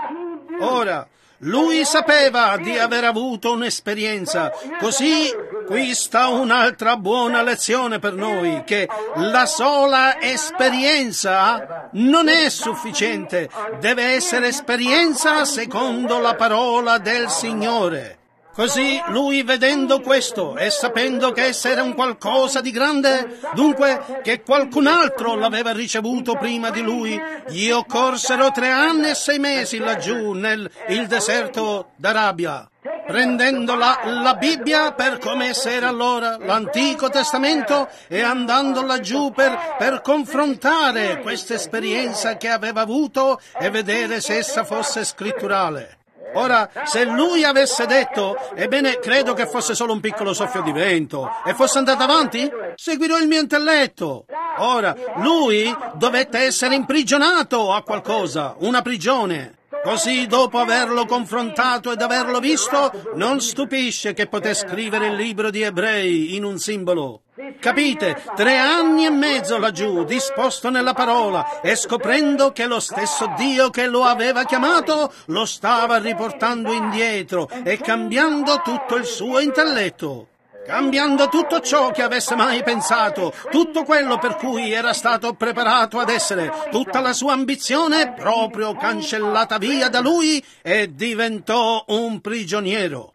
Ora, lui sapeva di aver avuto un'esperienza, così qui sta un'altra buona lezione per noi, che la sola esperienza non è sufficiente, deve essere esperienza secondo la parola del Signore. Così lui, vedendo questo e sapendo che essa era un qualcosa di grande, dunque che qualcun altro l'aveva ricevuto prima di lui, gli occorsero 3 anni e 6 mesi laggiù nel deserto d'Arabia, prendendo la Bibbia per come essa era allora, l'Antico Testamento, e andando laggiù per confrontare questa esperienza che aveva avuto e vedere se essa fosse scritturale. Ora, se lui avesse detto: ebbene, credo che fosse solo un piccolo soffio di vento, e fosse andato avanti, seguirò il mio intelletto. Ora, lui dovette essere imprigionato a qualcosa, una prigione. Così, dopo averlo confrontato ed averlo visto, non stupisce che poté scrivere il libro di Ebrei in un simbolo. Capite? 3 anni e mezzo laggiù, disposto nella parola, e scoprendo che lo stesso Dio che lo aveva chiamato lo stava riportando indietro e cambiando tutto il suo intelletto. Cambiando tutto ciò che avesse mai pensato, tutto quello per cui era stato preparato ad essere, tutta la sua ambizione proprio cancellata via da lui e diventò un prigioniero.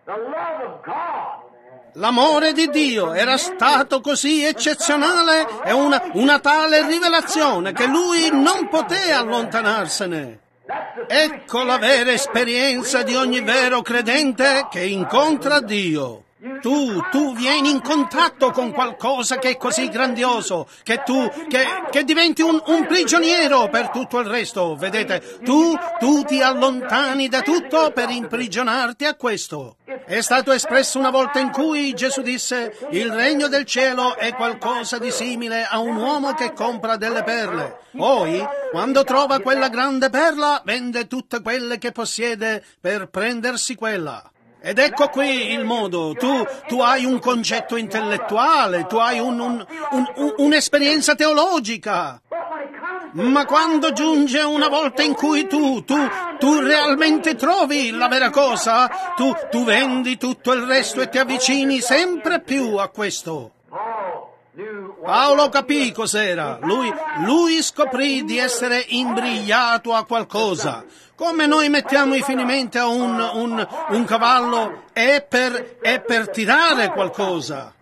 L'amore di Dio era stato così eccezionale e una tale rivelazione che lui non poté allontanarsene. Ecco la vera esperienza di ogni vero credente che incontra Dio. Tu vieni in contatto con qualcosa che è così grandioso, che diventi un prigioniero per tutto il resto. Vedete, tu ti allontani da tutto per imprigionarti a questo. È stato espresso una volta in cui Gesù disse: il regno del cielo è qualcosa di simile a un uomo che compra delle perle. Poi, quando trova quella grande perla, vende tutte quelle che possiede per prendersi quella. Ed ecco qui il modo, tu hai un concetto intellettuale, tu hai un'esperienza teologica, ma quando giunge una volta in cui tu realmente trovi la vera cosa, tu vendi tutto il resto e ti avvicini sempre più a questo. Paolo capì cos'era, lui scoprì di essere imbrigliato a qualcosa. Come noi mettiamo i finimenti a un cavallo è per tirare qualcosa.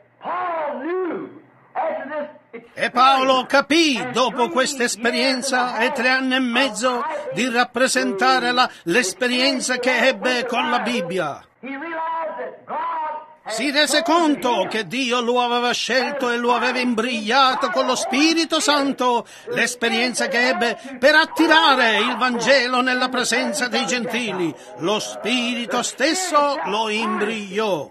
E Paolo capì, dopo questa esperienza e 3 anni e mezzo, di rappresentare l'esperienza che ebbe con la Bibbia. Si rese conto che Dio lo aveva scelto e lo aveva imbrigliato con lo Spirito Santo, l'esperienza che ebbe per attirare il Vangelo nella presenza dei gentili. Lo Spirito stesso lo imbrigliò.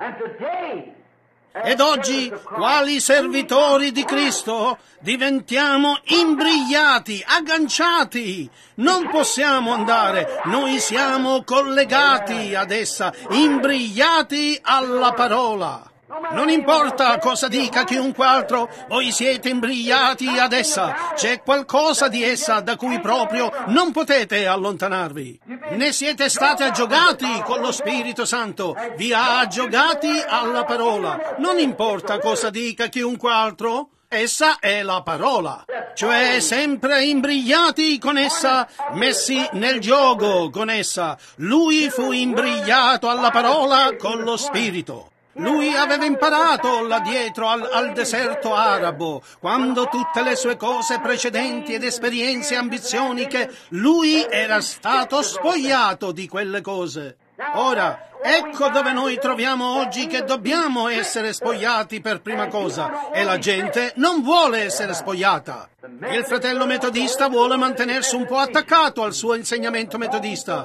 Ed oggi, quali servitori di Cristo, diventiamo imbrigliati, agganciati. Non possiamo andare, noi siamo collegati ad essa, imbrigliati alla parola. Non importa cosa dica chiunque altro, voi siete imbrigliati ad essa. C'è qualcosa di essa da cui proprio non potete allontanarvi. Ne siete stati aggiogati con lo Spirito Santo, vi ha aggiogati alla parola. Non importa cosa dica chiunque altro, essa è la parola. Cioè sempre imbrigliati con essa, messi nel gioco con essa. Lui fu imbrigliato alla parola con lo Spirito. Lui aveva imparato là dietro al deserto arabo, quando tutte le sue cose precedenti ed esperienze e ambizioni che lui era stato spogliato di quelle cose. Ora, ecco dove noi troviamo oggi che dobbiamo essere spogliati per prima cosa, e la gente non vuole essere spogliata. Il fratello metodista vuole mantenersi un po' attaccato al suo insegnamento metodista.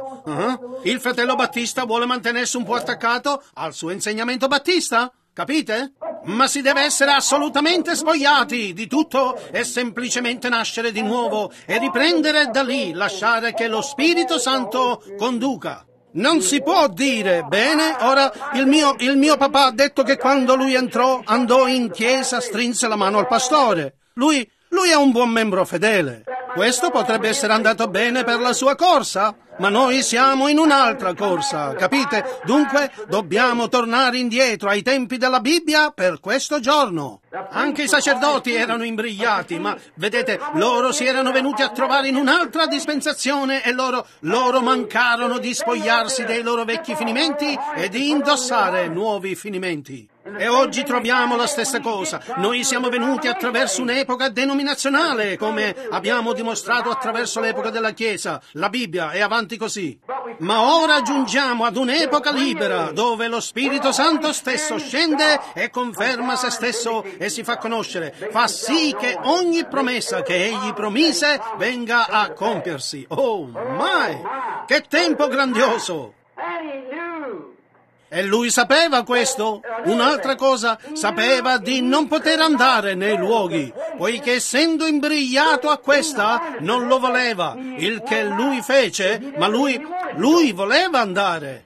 Il fratello battista vuole mantenersi un po' attaccato al suo insegnamento battista. Capite? Ma si deve essere assolutamente spogliati di tutto e semplicemente nascere di nuovo e riprendere da lì, lasciare che lo Spirito Santo conduca. Non si può dire, bene, ora il mio papà ha detto che quando lui andò in chiesa, strinse la mano al pastore. Lui è un buon membro fedele. Questo potrebbe essere andato bene per la sua corsa, ma noi siamo in un'altra corsa, capite? Dunque dobbiamo tornare indietro ai tempi della Bibbia per questo giorno. Anche i sacerdoti erano imbrigliati, ma vedete, loro si erano venuti a trovare in un'altra dispensazione e loro mancarono di spogliarsi dei loro vecchi finimenti e di indossare nuovi finimenti. E oggi troviamo la stessa cosa. Noi siamo venuti attraverso un'epoca denominazionale, come abbiamo dimostrato attraverso l'epoca della Chiesa. La Bibbia è avanti così. Ma ora giungiamo ad un'epoca libera, dove lo Spirito Santo stesso scende e conferma se stesso e si fa conoscere. Fa sì che ogni promessa che Egli promise venga a compiersi. Oh, mai! Che tempo grandioso! E lui sapeva questo. Un'altra cosa, sapeva di non poter andare nei luoghi, poiché essendo imbrigliato a questa, non lo voleva, il che lui fece, ma lui voleva andare.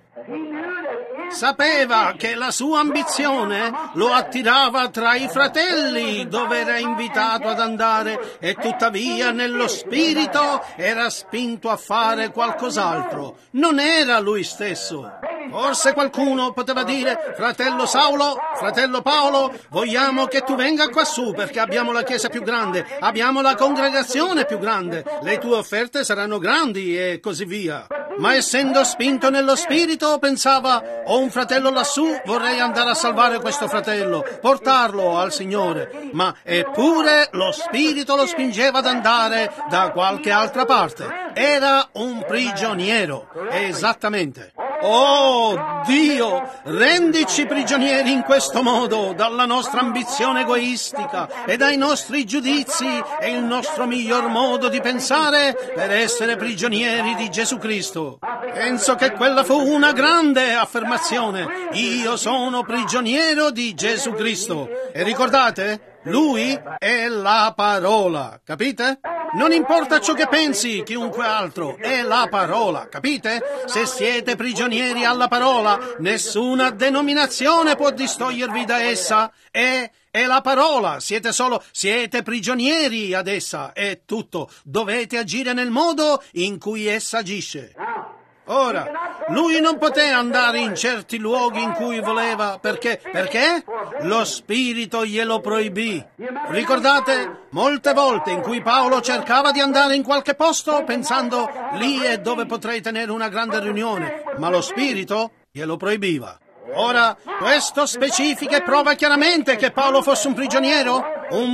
Sapeva che la sua ambizione lo attirava tra i fratelli dove era invitato ad andare e tuttavia nello spirito era spinto a fare qualcos'altro. Non era lui stesso. Forse qualcuno poteva dire: fratello Saulo, fratello Paolo, vogliamo che tu venga quassù perché abbiamo la chiesa più grande, abbiamo la congregazione più grande, le tue offerte saranno grandi e così via. Ma essendo spinto nello spirito pensava: ho un fratello lassù, vorrei andare a salvare questo fratello, portarlo al Signore. Ma eppure lo spirito lo spingeva ad andare da qualche altra parte. Era un prigioniero, esattamente. Oh Dio, rendici prigionieri in questo modo dalla nostra ambizione egoistica e dai nostri giudizi e il nostro miglior modo di pensare per essere prigionieri di Gesù Cristo. Penso che quella fu una grande affermazione. Io sono prigioniero di Gesù Cristo. E ricordate, Lui è la parola, capite? Non importa ciò che pensi chiunque altro, è la parola, capite? Se siete prigionieri alla parola, nessuna denominazione può distogliervi da essa. È la parola, siete prigionieri ad essa, è tutto. Dovete agire nel modo in cui essa agisce. Ora, lui non poté andare in certi luoghi in cui voleva, perché? Lo Spirito glielo proibì. Ricordate molte volte in cui Paolo cercava di andare in qualche posto pensando: lì è dove potrei tenere una grande riunione, ma lo Spirito glielo proibiva. Ora, questo specifica e prova chiaramente che Paolo fosse un prigioniero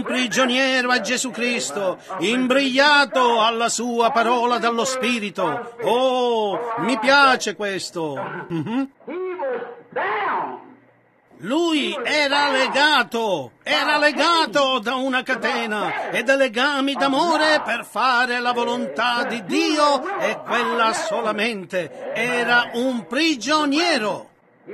a Gesù Cristo, imbrigliato alla sua parola dallo Spirito. Oh, mi piace questo. Lui era legato da una catena e da legami d'amore per fare la volontà di Dio e quella solamente. Era un prigioniero.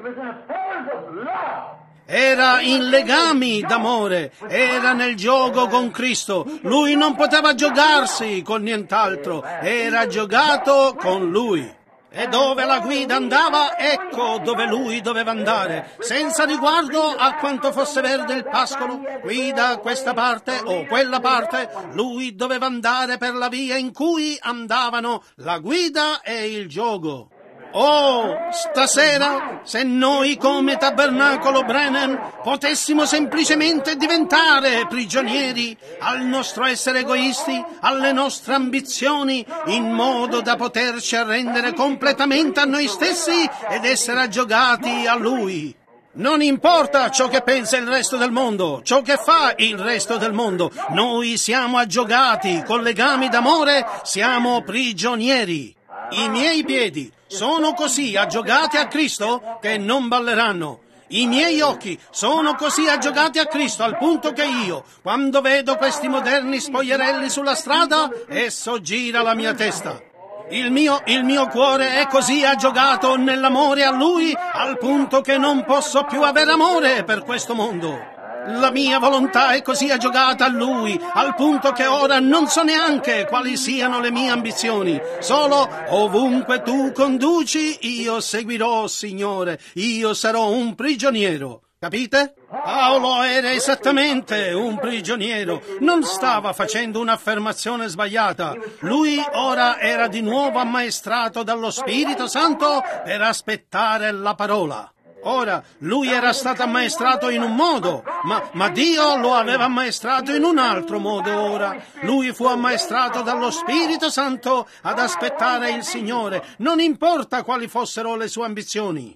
Era in legami d'amore, era nel gioco con Cristo. Lui non poteva giocarsi con nient'altro, era giocato con Lui. E dove la guida andava, ecco dove lui doveva andare, senza riguardo a quanto fosse verde il pascolo, guida questa parte o quella parte, lui doveva andare per la via in cui andavano la guida e il gioco. Oh, stasera, se noi come Tabernacolo Brennan potessimo semplicemente diventare prigionieri al nostro essere egoisti, alle nostre ambizioni, in modo da poterci arrendere completamente a noi stessi ed essere aggiogati a Lui. Non importa ciò che pensa il resto del mondo, ciò che fa il resto del mondo, noi siamo aggiogati con legami d'amore, siamo prigionieri. I miei piedi sono così aggiogati a Cristo che non balleranno. I miei occhi sono così aggiogati a Cristo al punto che io, quando vedo questi moderni spogliarelli sulla strada, esso gira la mia testa. Il mio cuore è così aggiogato nell'amore a Lui al punto che non posso più avere amore per questo mondo. La mia volontà è così aggiogata a Lui, al punto che ora non so neanche quali siano le mie ambizioni. Solo ovunque Tu conduci, io seguirò, Signore. Io sarò un prigioniero. Capite? Paolo era esattamente un prigioniero. Non stava facendo un'affermazione sbagliata. Lui ora era di nuovo ammaestrato dallo Spirito Santo per aspettare la parola. Ora, lui era stato ammaestrato in un modo, ma Dio lo aveva ammaestrato in un altro modo ora. Lui fu ammaestrato dallo Spirito Santo ad aspettare il Signore, non importa quali fossero le sue ambizioni.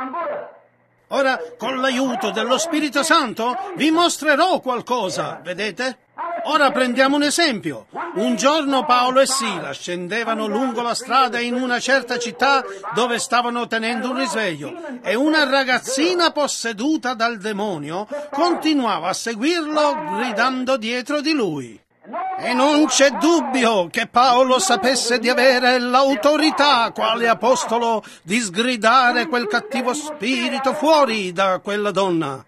Ora, con l'aiuto dello Spirito Santo, vi mostrerò qualcosa, vedete? Ora prendiamo un esempio. Un giorno Paolo e Sila scendevano lungo la strada in una certa città dove stavano tenendo un risveglio e una ragazzina posseduta dal demonio continuava a seguirlo gridando dietro di lui. E non c'è dubbio che Paolo sapesse di avere l'autorità, quale apostolo, di sgridare quel cattivo spirito fuori da quella donna.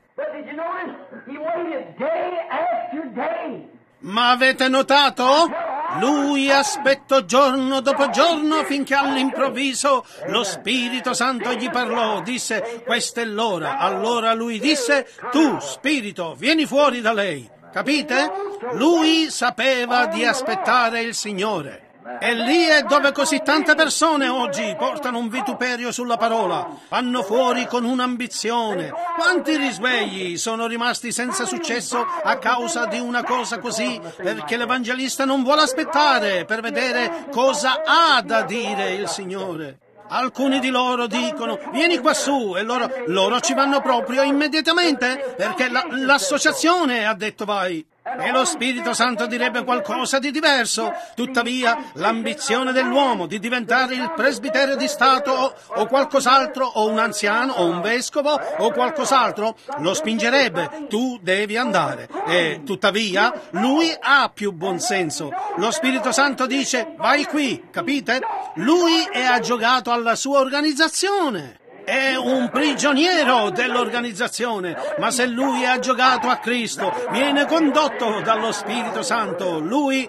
Ma avete notato? Lui aspettò giorno dopo giorno finché all'improvviso lo Spirito Santo gli parlò, disse: questa è l'ora. Allora lui disse: tu, Spirito, vieni fuori da lei. Capite? Lui sapeva di aspettare il Signore. E lì è dove così tante persone oggi portano un vituperio sulla parola, vanno fuori con un'ambizione. Quanti risvegli sono rimasti senza successo a causa di una cosa così, perché l'evangelista non vuole aspettare per vedere cosa ha da dire il Signore. Alcuni di loro dicono: vieni qua su, e loro ci vanno proprio immediatamente, perché l'associazione ha detto vai. E lo Spirito Santo direbbe qualcosa di diverso. Tuttavia, l'ambizione dell'uomo di diventare il presbiterio di Stato o qualcos'altro, o un anziano, o un vescovo, o qualcos'altro, lo spingerebbe. Tu devi andare. E tuttavia, lui ha più buonsenso. Lo Spirito Santo dice: vai qui, capite? Lui ha giocato alla sua organizzazione. È un prigioniero dell'organizzazione, ma se lui ha giocato a Cristo, viene condotto dallo Spirito Santo. Lui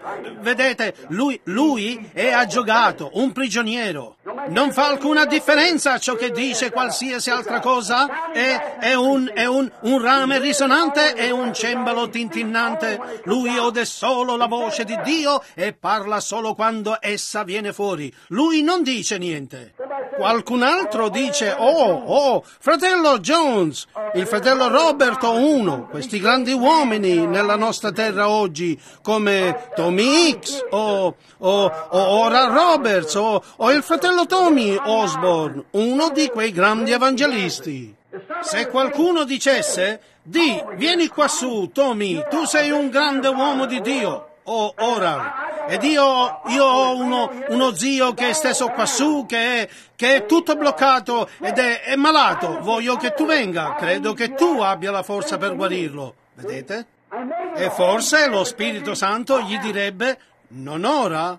ha giocato, un prigioniero. Non fa alcuna differenza ciò che dice qualsiasi altra cosa. È un rame risonante e un cembalo tintinnante. Lui ode solo la voce di Dio e parla solo quando essa viene fuori. Lui non dice niente. Qualcun altro dice: oh, fratello Jones, il fratello Roberto uno, questi grandi uomini nella nostra terra oggi, come Tommy Hicks o Oral Roberts o il fratello Tommy Osborne, uno di quei grandi evangelisti. Se qualcuno dicesse: vieni qua su, Tommy, tu sei un grande uomo di Dio, o Oral, ed io ho uno zio che è steso qua su, che è tutto bloccato ed è malato, voglio che tu venga, credo che tu abbia la forza per guarirlo, vedete? E forse lo Spirito Santo gli direbbe: non ora.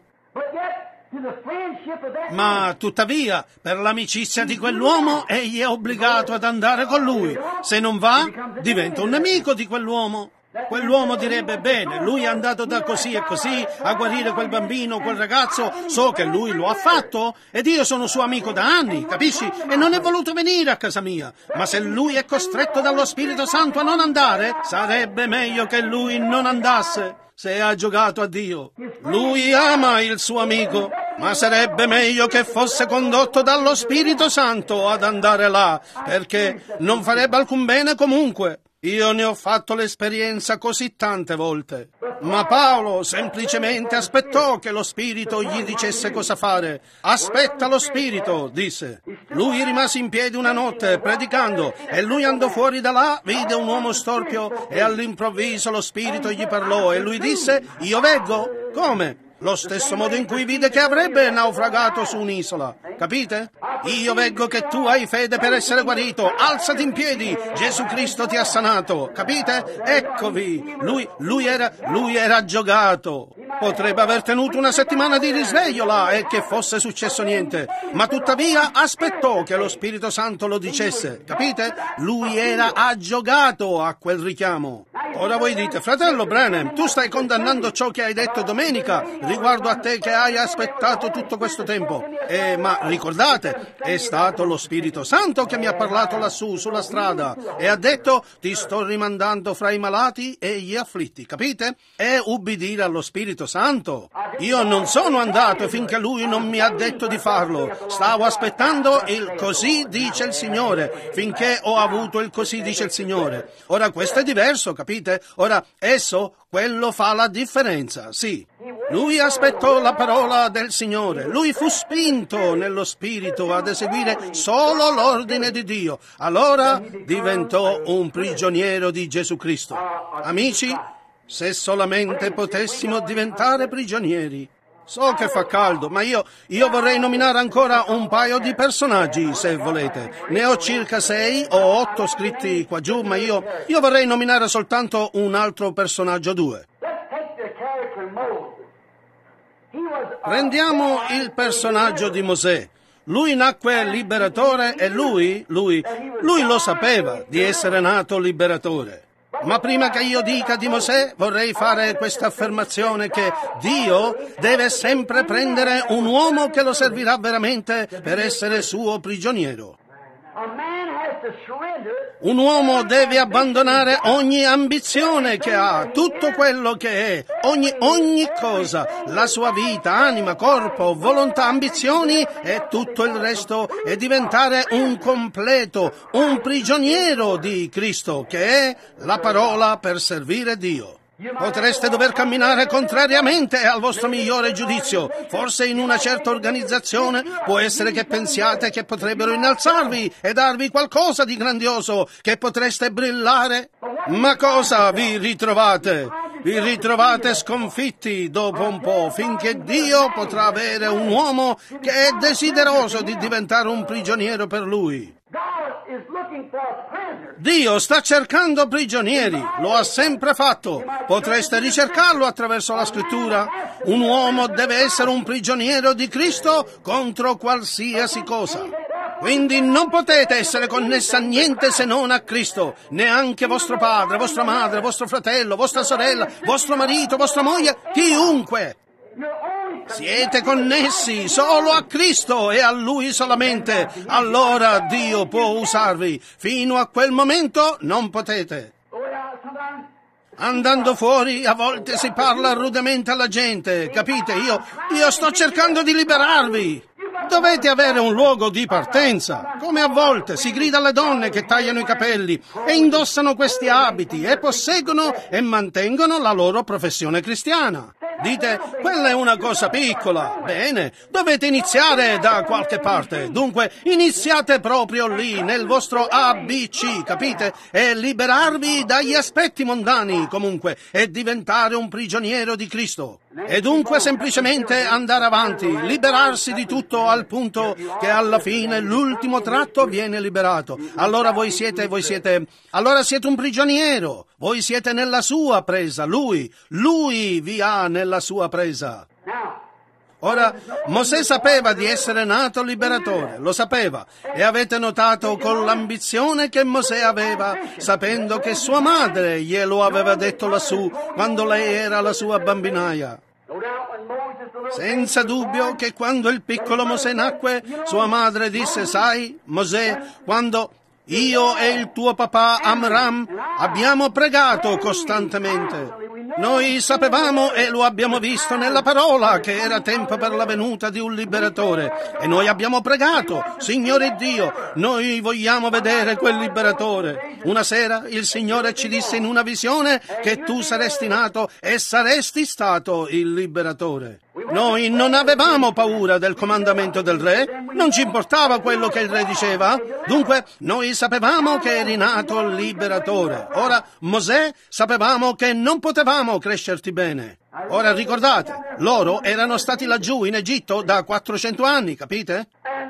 Ma tuttavia, per l'amicizia di quell'uomo, egli è obbligato ad andare con lui. Se non va, diventa un nemico di quell'uomo. Quell'uomo direbbe: bene, lui è andato da così e così a guarire quel bambino, quel ragazzo, so che lui lo ha fatto ed io sono suo amico da anni, capisci? E non è voluto venire a casa mia. Ma se lui è costretto dallo Spirito Santo a non andare, sarebbe meglio che lui non andasse. Se ha giocato a Dio, lui ama il suo amico, ma sarebbe meglio che fosse condotto dallo Spirito Santo ad andare là, perché non farebbe alcun bene comunque. Io ne ho fatto l'esperienza così tante volte. Ma Paolo semplicemente aspettò che lo Spirito gli dicesse cosa fare. Aspetta lo Spirito, disse. Lui rimase in piedi una notte predicando e lui andò fuori da là, vide un uomo storpio e all'improvviso lo Spirito gli parlò e lui disse: io veggo. Come? Lo stesso modo in cui vide che avrebbe naufragato su un'isola. Capite? Io veggo che tu hai fede per essere guarito. Alzati in piedi. Gesù Cristo ti ha sanato. Capite? Eccovi. Lui era giocato. Potrebbe aver tenuto una settimana di risveglio là e che fosse successo niente. Ma tuttavia aspettò che lo Spirito Santo lo dicesse. Capite? Lui era aggiogato a quel richiamo. Ora voi dite: fratello Branham, tu stai condannando ciò che hai detto domenica riguardo a te che hai aspettato tutto questo tempo. Ma ricordate, è stato lo Spirito Santo che mi ha parlato lassù sulla strada e ha detto: ti sto rimandando fra i malati e gli afflitti, capite? È ubbidire allo Spirito Santo. Io non sono andato finché lui non mi ha detto di farlo. Stavo aspettando il così dice il Signore, finché ho avuto il così dice il Signore. Ora questo è diverso, capite? Ora quello fa la differenza, sì. Lui aspettò la parola del Signore. Lui fu spinto nello Spirito ad eseguire solo l'ordine di Dio. Allora diventò un prigioniero di Gesù Cristo. Amici, se solamente potessimo diventare prigionieri. So che fa caldo, ma io vorrei nominare ancora un paio di personaggi, se volete. Ne ho circa 6 o 8 scritti qua giù, ma io vorrei nominare soltanto un altro personaggio, 2. character Moses. He was Prendiamo il personaggio di Mosè. Lui nacque liberatore e lui lo sapeva di essere nato liberatore. Ma prima che io dica di Mosè, vorrei fare questa affermazione che Dio deve sempre prendere un uomo che lo servirà veramente per essere suo prigioniero. a man has to surrender. Un uomo deve abbandonare ogni ambizione che ha, tutto quello che è, ogni cosa, la sua vita, anima, corpo, volontà, ambizioni e tutto il resto e diventare un completo, un prigioniero di Cristo, che è la parola per servire Dio. Potreste dover camminare contrariamente al vostro migliore giudizio. Forse in una certa organizzazione può essere che pensiate che potrebbero innalzarvi e darvi qualcosa di grandioso, che potreste brillare. Ma cosa vi ritrovate? Vi ritrovate sconfitti dopo un po', finché Dio potrà avere un uomo che è desideroso di diventare un prigioniero per Lui. God is looking for a prisoner. Dio sta cercando prigionieri, lo ha sempre fatto. Potreste ricercarlo attraverso la scrittura. Un uomo deve essere un prigioniero di Cristo contro qualsiasi cosa. Quindi non potete essere connessi a niente se non a Cristo, neanche vostro padre, vostra madre, vostro fratello, vostra sorella, vostro marito, vostra moglie, chiunque. You're only Siete connessi solo a Cristo e a Lui solamente. Allora Dio può usarvi. Fino a quel momento non potete. going out sometimes. Andando fuori a volte si parla rudemente alla gente, capite? Io sto cercando di liberarvi. Dovete avere un luogo di partenza, come a volte si grida alle donne che tagliano i capelli e indossano questi abiti e posseggono e mantengono la loro professione cristiana. Dite, quella è una cosa piccola. Bene, dovete iniziare da qualche parte. Dunque, iniziate proprio lì, nel vostro ABC, capite? E liberarvi dagli aspetti mondani, comunque, e diventare un prigioniero di Cristo. E dunque semplicemente andare avanti, liberarsi di tutto al punto che alla fine l'ultimo tratto viene liberato. Allora siete un prigioniero. Voi siete nella sua presa, lui vi ha nella sua presa. Now, Ora, Mosè sapeva di essere nato liberatore, lo sapeva, e avete notato con l'ambizione che Mosè aveva, sapendo che sua madre glielo aveva detto lassù, quando lei era la sua bambinaia. no doubt when Moses, the little Senza dubbio che quando il piccolo Mosè nacque, sua madre disse, sai, Mosè, quando io e il tuo papà Amram abbiamo pregato costantemente. Noi sapevamo e lo abbiamo visto nella parola che era tempo per la venuta di un liberatore. E noi abbiamo pregato, Signore Dio, noi vogliamo vedere quel liberatore. Una sera il Signore ci disse in una visione che tu saresti nato e saresti stato il liberatore. Noi non avevamo paura del comandamento del re, non ci importava quello che il re diceva, dunque noi sapevamo che eri nato il liberatore. Ora, Mosè, sapevamo che non potevamo crescerti bene. Ora ricordate, loro erano stati laggiù in Egitto da 400 anni, capite?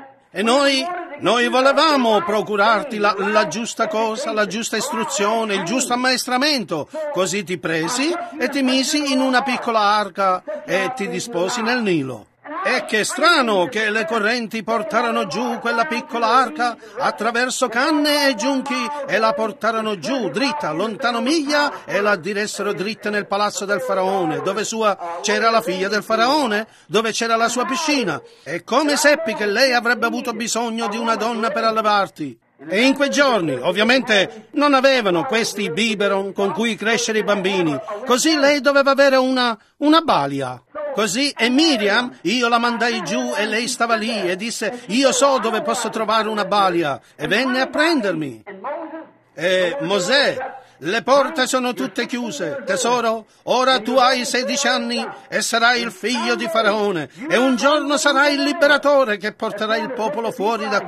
E noi volevamo procurarti la giusta cosa, la giusta istruzione, il giusto ammaestramento. Così ti presi e ti misi in una piccola arca e ti disposi nel Nilo. E che strano che le correnti portarono giù quella piccola arca attraverso canne e giunchi e la portarono giù dritta, lontano miglia, e la diressero dritta nel palazzo del faraone, dove c'era la figlia del faraone, dove c'era la sua piscina. E come seppi che lei avrebbe avuto bisogno di una donna per allevarti? E in quei giorni, ovviamente, non avevano questi biberon con cui crescere i bambini, così lei doveva avere una balia. Così, e Miriam, io la mandai giù e lei stava lì e disse, io so dove posso trovare una balia, e venne a prendermi. and Moses, E Mosè, le porte sono tutte chiuse, tesoro, ora tu hai 16 anni e sarai il figlio di Faraone, e un giorno sarai il liberatore che porterà il popolo fuori da qui.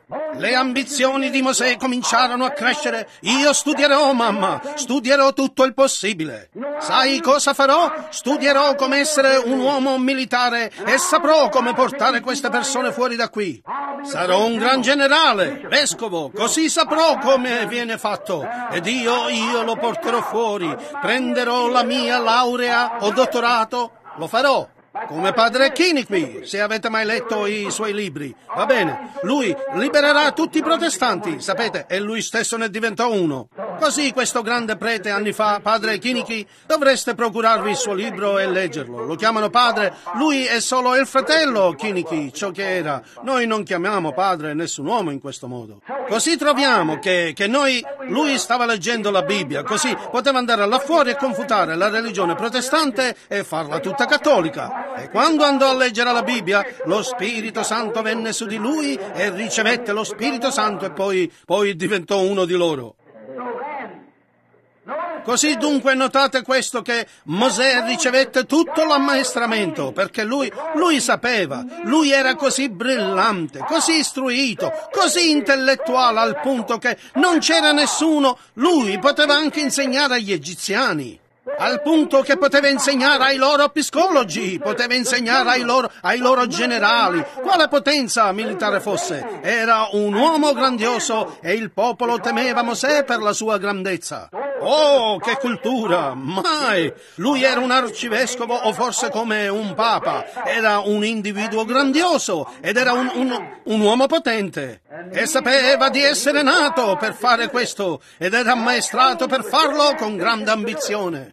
Le ambizioni di Mosè cominciarono a crescere. Io studierò, mamma, studierò tutto il possibile. Sai cosa farò? Studierò come essere un uomo militare e saprò come portare queste persone fuori da qui. Sarò un gran generale, vescovo, così saprò come viene fatto. Ed io lo porterò fuori, prenderò la mia laurea o dottorato, lo farò. Come padre Chini qui, se avete mai letto i suoi libri. Va bene, lui libererà tutti i protestanti, sapete, e lui stesso ne diventò uno. Così questo grande prete anni fa, padre Chinichi, dovreste procurarvi il suo libro e leggerlo. Lo chiamano padre, lui è solo il fratello Chinichi, ciò che era. Noi non chiamiamo padre nessun uomo in questo modo. Così troviamo che lui stava leggendo la Bibbia, così poteva andare là fuori e confutare la religione protestante e farla tutta cattolica. E quando andò a leggere la Bibbia, lo Spirito Santo venne su di lui e ricevette lo Spirito Santo e poi diventò uno di loro. Così dunque notate questo, che Mosè ricevette tutto l'ammaestramento, perché lui sapeva, lui era così brillante, così istruito, così intellettuale al punto che non c'era nessuno, lui poteva anche insegnare agli egiziani. Al punto che poteva insegnare ai loro psicologi, poteva insegnare ai loro generali, quale potenza militare fosse. Era un uomo grandioso e il popolo temeva Mosè per la sua grandezza. Oh, che cultura! Mai! Lui era un arcivescovo o forse come un papa. Era un individuo grandioso ed era un uomo potente. E sapeva di essere nato per fare questo ed era ammaestrato per farlo con grande ambizione.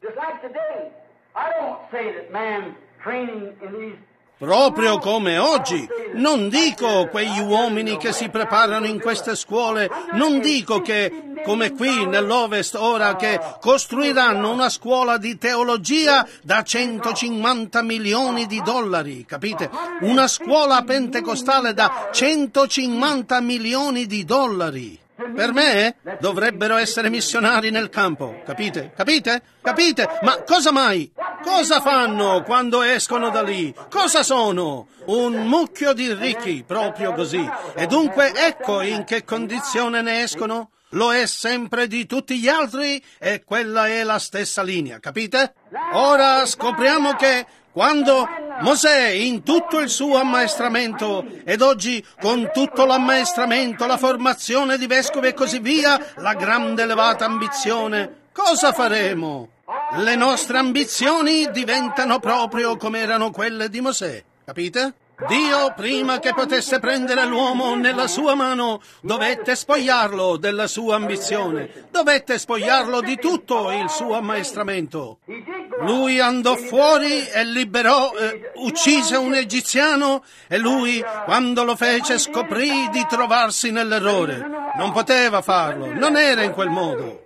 Proprio come oggi, non dico quegli uomini che si preparano in queste scuole, non dico che, come qui nell'Ovest ora, che costruiranno una scuola di teologia da 150 milioni di dollari, capite? Una scuola pentecostale da 150 milioni di dollari. Per me dovrebbero essere missionari nel campo, capite? Capite? Capite? Ma cosa mai? Cosa fanno quando escono da lì? Cosa sono? Un mucchio di ricchi, proprio così. E dunque ecco in che condizione ne escono. Lo è sempre di tutti gli altri e quella è la stessa linea, capite? Ora scopriamo che quando Mosè in tutto il suo ammaestramento ed oggi con tutto l'ammaestramento, la formazione di vescovi e così via, la grande elevata ambizione, cosa faremo? Le nostre ambizioni diventano proprio come erano quelle di Mosè, capite? Dio, prima che potesse prendere l'uomo nella sua mano, dovette spogliarlo della sua ambizione, dovette spogliarlo di tutto il suo ammaestramento. Lui andò fuori e liberò, uccise un egiziano e lui, quando lo fece, scoprì di trovarsi nell'errore. Non poteva farlo, non era in quel modo.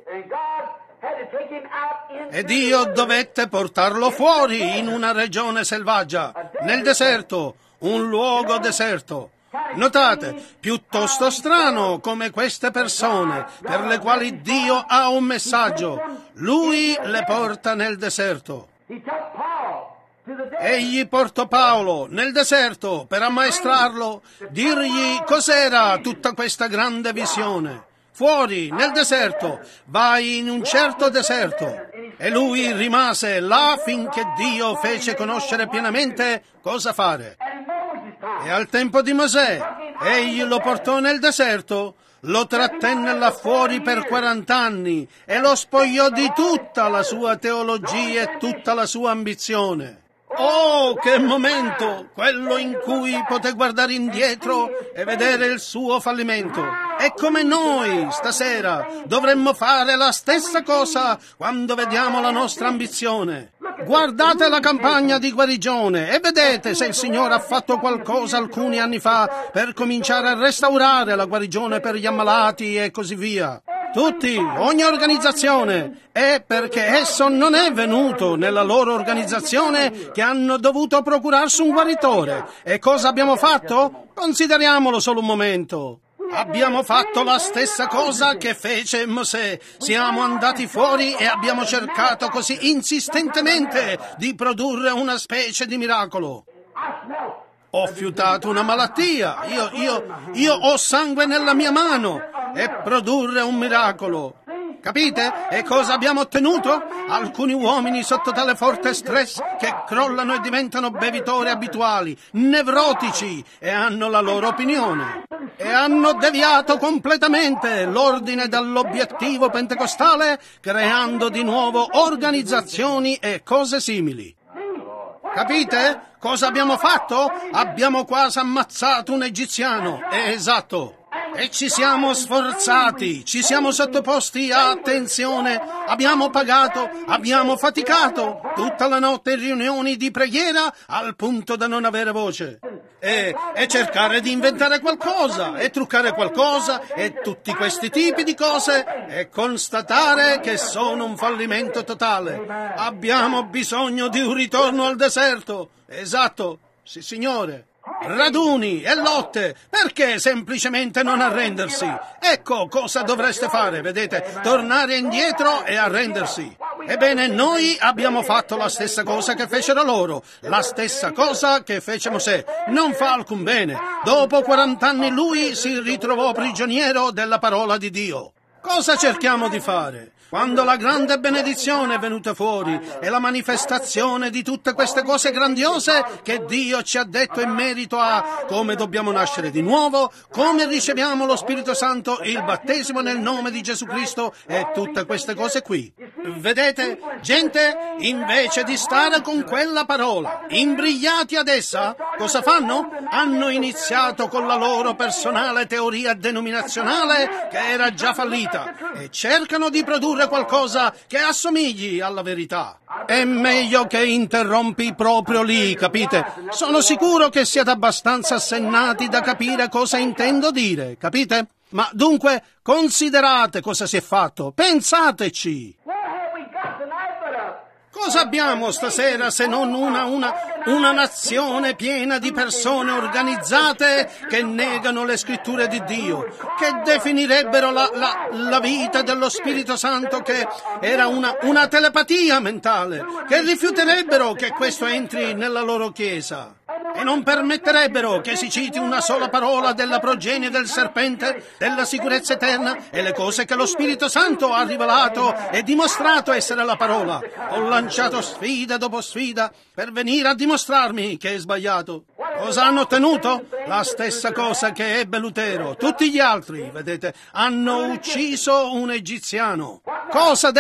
E Dio dovette portarlo fuori in una regione selvaggia, nel deserto, un luogo deserto. Notate, piuttosto strano come queste persone, per le quali Dio ha un messaggio, Lui le porta nel deserto. Egli portò Paolo nel deserto per ammaestrarlo, dirgli cos'era tutta questa grande visione. Fuori, nel deserto, vai in un certo deserto. E lui rimase là finché Dio fece conoscere pienamente cosa fare. E al tempo di Mosè, egli lo portò nel deserto, lo trattenne là fuori per 40 anni e lo spogliò di tutta la sua teologia e tutta la sua ambizione. Oh, che momento! Quello in cui poté guardare indietro e vedere il suo fallimento. E come noi, stasera, dovremmo fare la stessa cosa quando vediamo la nostra ambizione. Guardate la campagna di guarigione e vedete se il Signore ha fatto qualcosa alcuni anni fa per cominciare a restaurare la guarigione per gli ammalati e così via. Tutti, ogni organizzazione, è perché esso non è venuto nella loro organizzazione che hanno dovuto procurarsi un guaritore. E cosa abbiamo fatto? Consideriamolo solo un momento. Abbiamo fatto la stessa cosa che fece Mosè. Siamo andati fuori e abbiamo cercato così insistentemente di produrre una specie di miracolo. Ho fiutato una malattia, io ho sangue nella mia mano, e produrre un miracolo. Capite? E cosa abbiamo ottenuto? Alcuni uomini sotto tale forte stress che crollano e diventano bevitori abituali, nevrotici, e hanno la loro opinione. E hanno deviato completamente l'ordine dall'obiettivo pentecostale, creando di nuovo organizzazioni e cose simili. Capite? Cosa abbiamo fatto? Abbiamo quasi ammazzato un egiziano. Esatto. E ci siamo sforzati, ci siamo sottoposti a attenzione, abbiamo pagato, abbiamo faticato tutta la notte in riunioni di preghiera al punto da non avere voce. E cercare di inventare qualcosa, e truccare qualcosa, e tutti questi tipi di cose, e constatare che sono un fallimento totale. Abbiamo bisogno di un ritorno al deserto. Esatto, sì signore. Raduni e lotte, perché semplicemente non arrendersi? Ecco cosa dovreste fare, vedete? Tornare indietro e arrendersi. Ebbene, noi abbiamo fatto la stessa cosa che fecero loro, la stessa cosa che fece Mosè. Non fa alcun bene. Dopo 40 anni lui si ritrovò prigioniero della parola di Dio. Cosa cerchiamo di fare? Quando la grande benedizione è venuta fuori e la manifestazione di tutte queste cose grandiose che Dio ci ha detto in merito a come dobbiamo nascere di nuovo, come riceviamo lo Spirito Santo, il battesimo nel nome di Gesù Cristo e tutte queste cose qui. Vedete, gente, invece di stare con quella parola, imbrigliati ad essa, cosa fanno? Hanno iniziato con la loro personale teoria denominazionale che era già fallita e cercano di produrre qualcosa che assomigli alla verità. È meglio che interrompi proprio lì, capite? Sono sicuro che siete abbastanza assennati da capire cosa intendo dire, capite? Ma dunque, considerate cosa si è fatto, pensateci. Cosa abbiamo stasera se non una nazione piena di persone organizzate che negano le scritture di Dio, che definirebbero la vita dello Spirito Santo che era una telepatia mentale, che rifiuterebbero che questo entri nella loro chiesa e non permetterebbero che si citi una sola parola della progenie del serpente, della sicurezza eterna e le cose che lo Spirito Santo ha rivelato e dimostrato essere la parola. Ho lanciato sfida dopo sfida per venire a dimostrarmi che è sbagliato. Cosa hanno ottenuto? La stessa cosa che ebbe Lutero. Tutti gli altri, vedete, hanno ucciso un egiziano. Cosa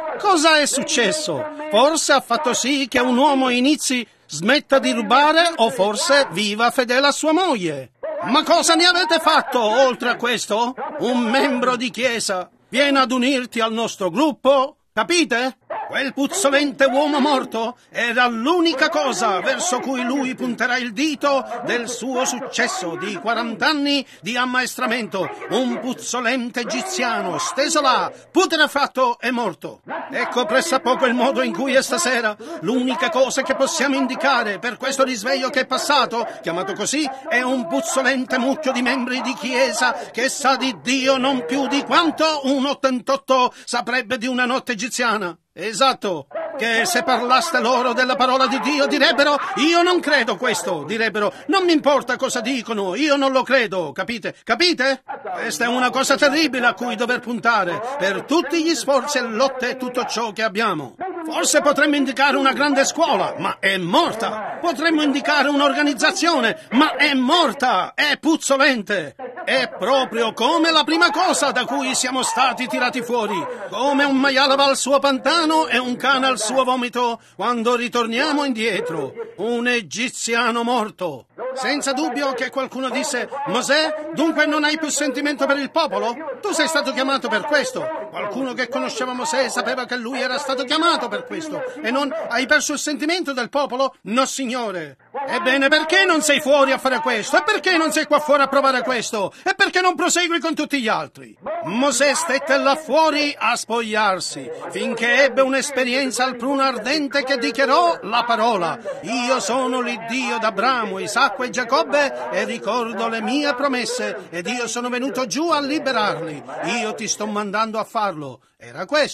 è successo? Forse ha fatto sì che un uomo inizi smetta di rubare o forse viva fedele a sua moglie. Ma cosa ne avete fatto oltre a questo? Un membro di chiesa viene ad unirti al nostro gruppo, capite? Quel puzzolente uomo morto era l'unica cosa verso cui lui punterà il dito del suo successo di 40 anni di ammaestramento. Un puzzolente egiziano steso là, putrefatto e morto. Ecco pressappoco il modo in cui è stasera. L'unica cosa che possiamo indicare per questo risveglio che è passato, chiamato così, è un puzzolente mucchio di membri di chiesa che sa di Dio non più di quanto un 88 saprebbe di una notte egiziana. Esatto, che se parlaste loro della parola di Dio direbbero io non credo questo, direbbero non mi importa cosa dicono, io non lo credo, capite? Capite? Questa è una cosa terribile a cui dover puntare per tutti gli sforzi e lotte e tutto ciò che abbiamo. Forse potremmo indicare una grande scuola, ma è morta. Potremmo indicare un'organizzazione, ma è morta, è puzzolente. È proprio come la prima cosa da cui siamo stati tirati fuori, come un maiale va al suo pantano e un cane al suo vomito quando ritorniamo indietro, un egiziano morto. Senza dubbio che qualcuno disse, Mosè, dunque non hai più sentimento per il popolo? Tu sei stato chiamato per questo. Qualcuno che conosceva Mosè sapeva che lui era stato chiamato per questo. E non hai perso il sentimento del popolo? No, signore. Ebbene, perché non sei fuori a fare questo? E perché non sei qua fuori a provare questo? E perché non prosegui con tutti gli altri? Mosè stette là fuori a spogliarsi, finché ebbe un'esperienza al pruno ardente che dichiarò la parola. Io sono l'Iddio d'Abramo, Isacco e Giacobbe e ricordo le mie promesse ed io sono venuto giù a liberarli. Io ti sto mandando a farlo. Era questo.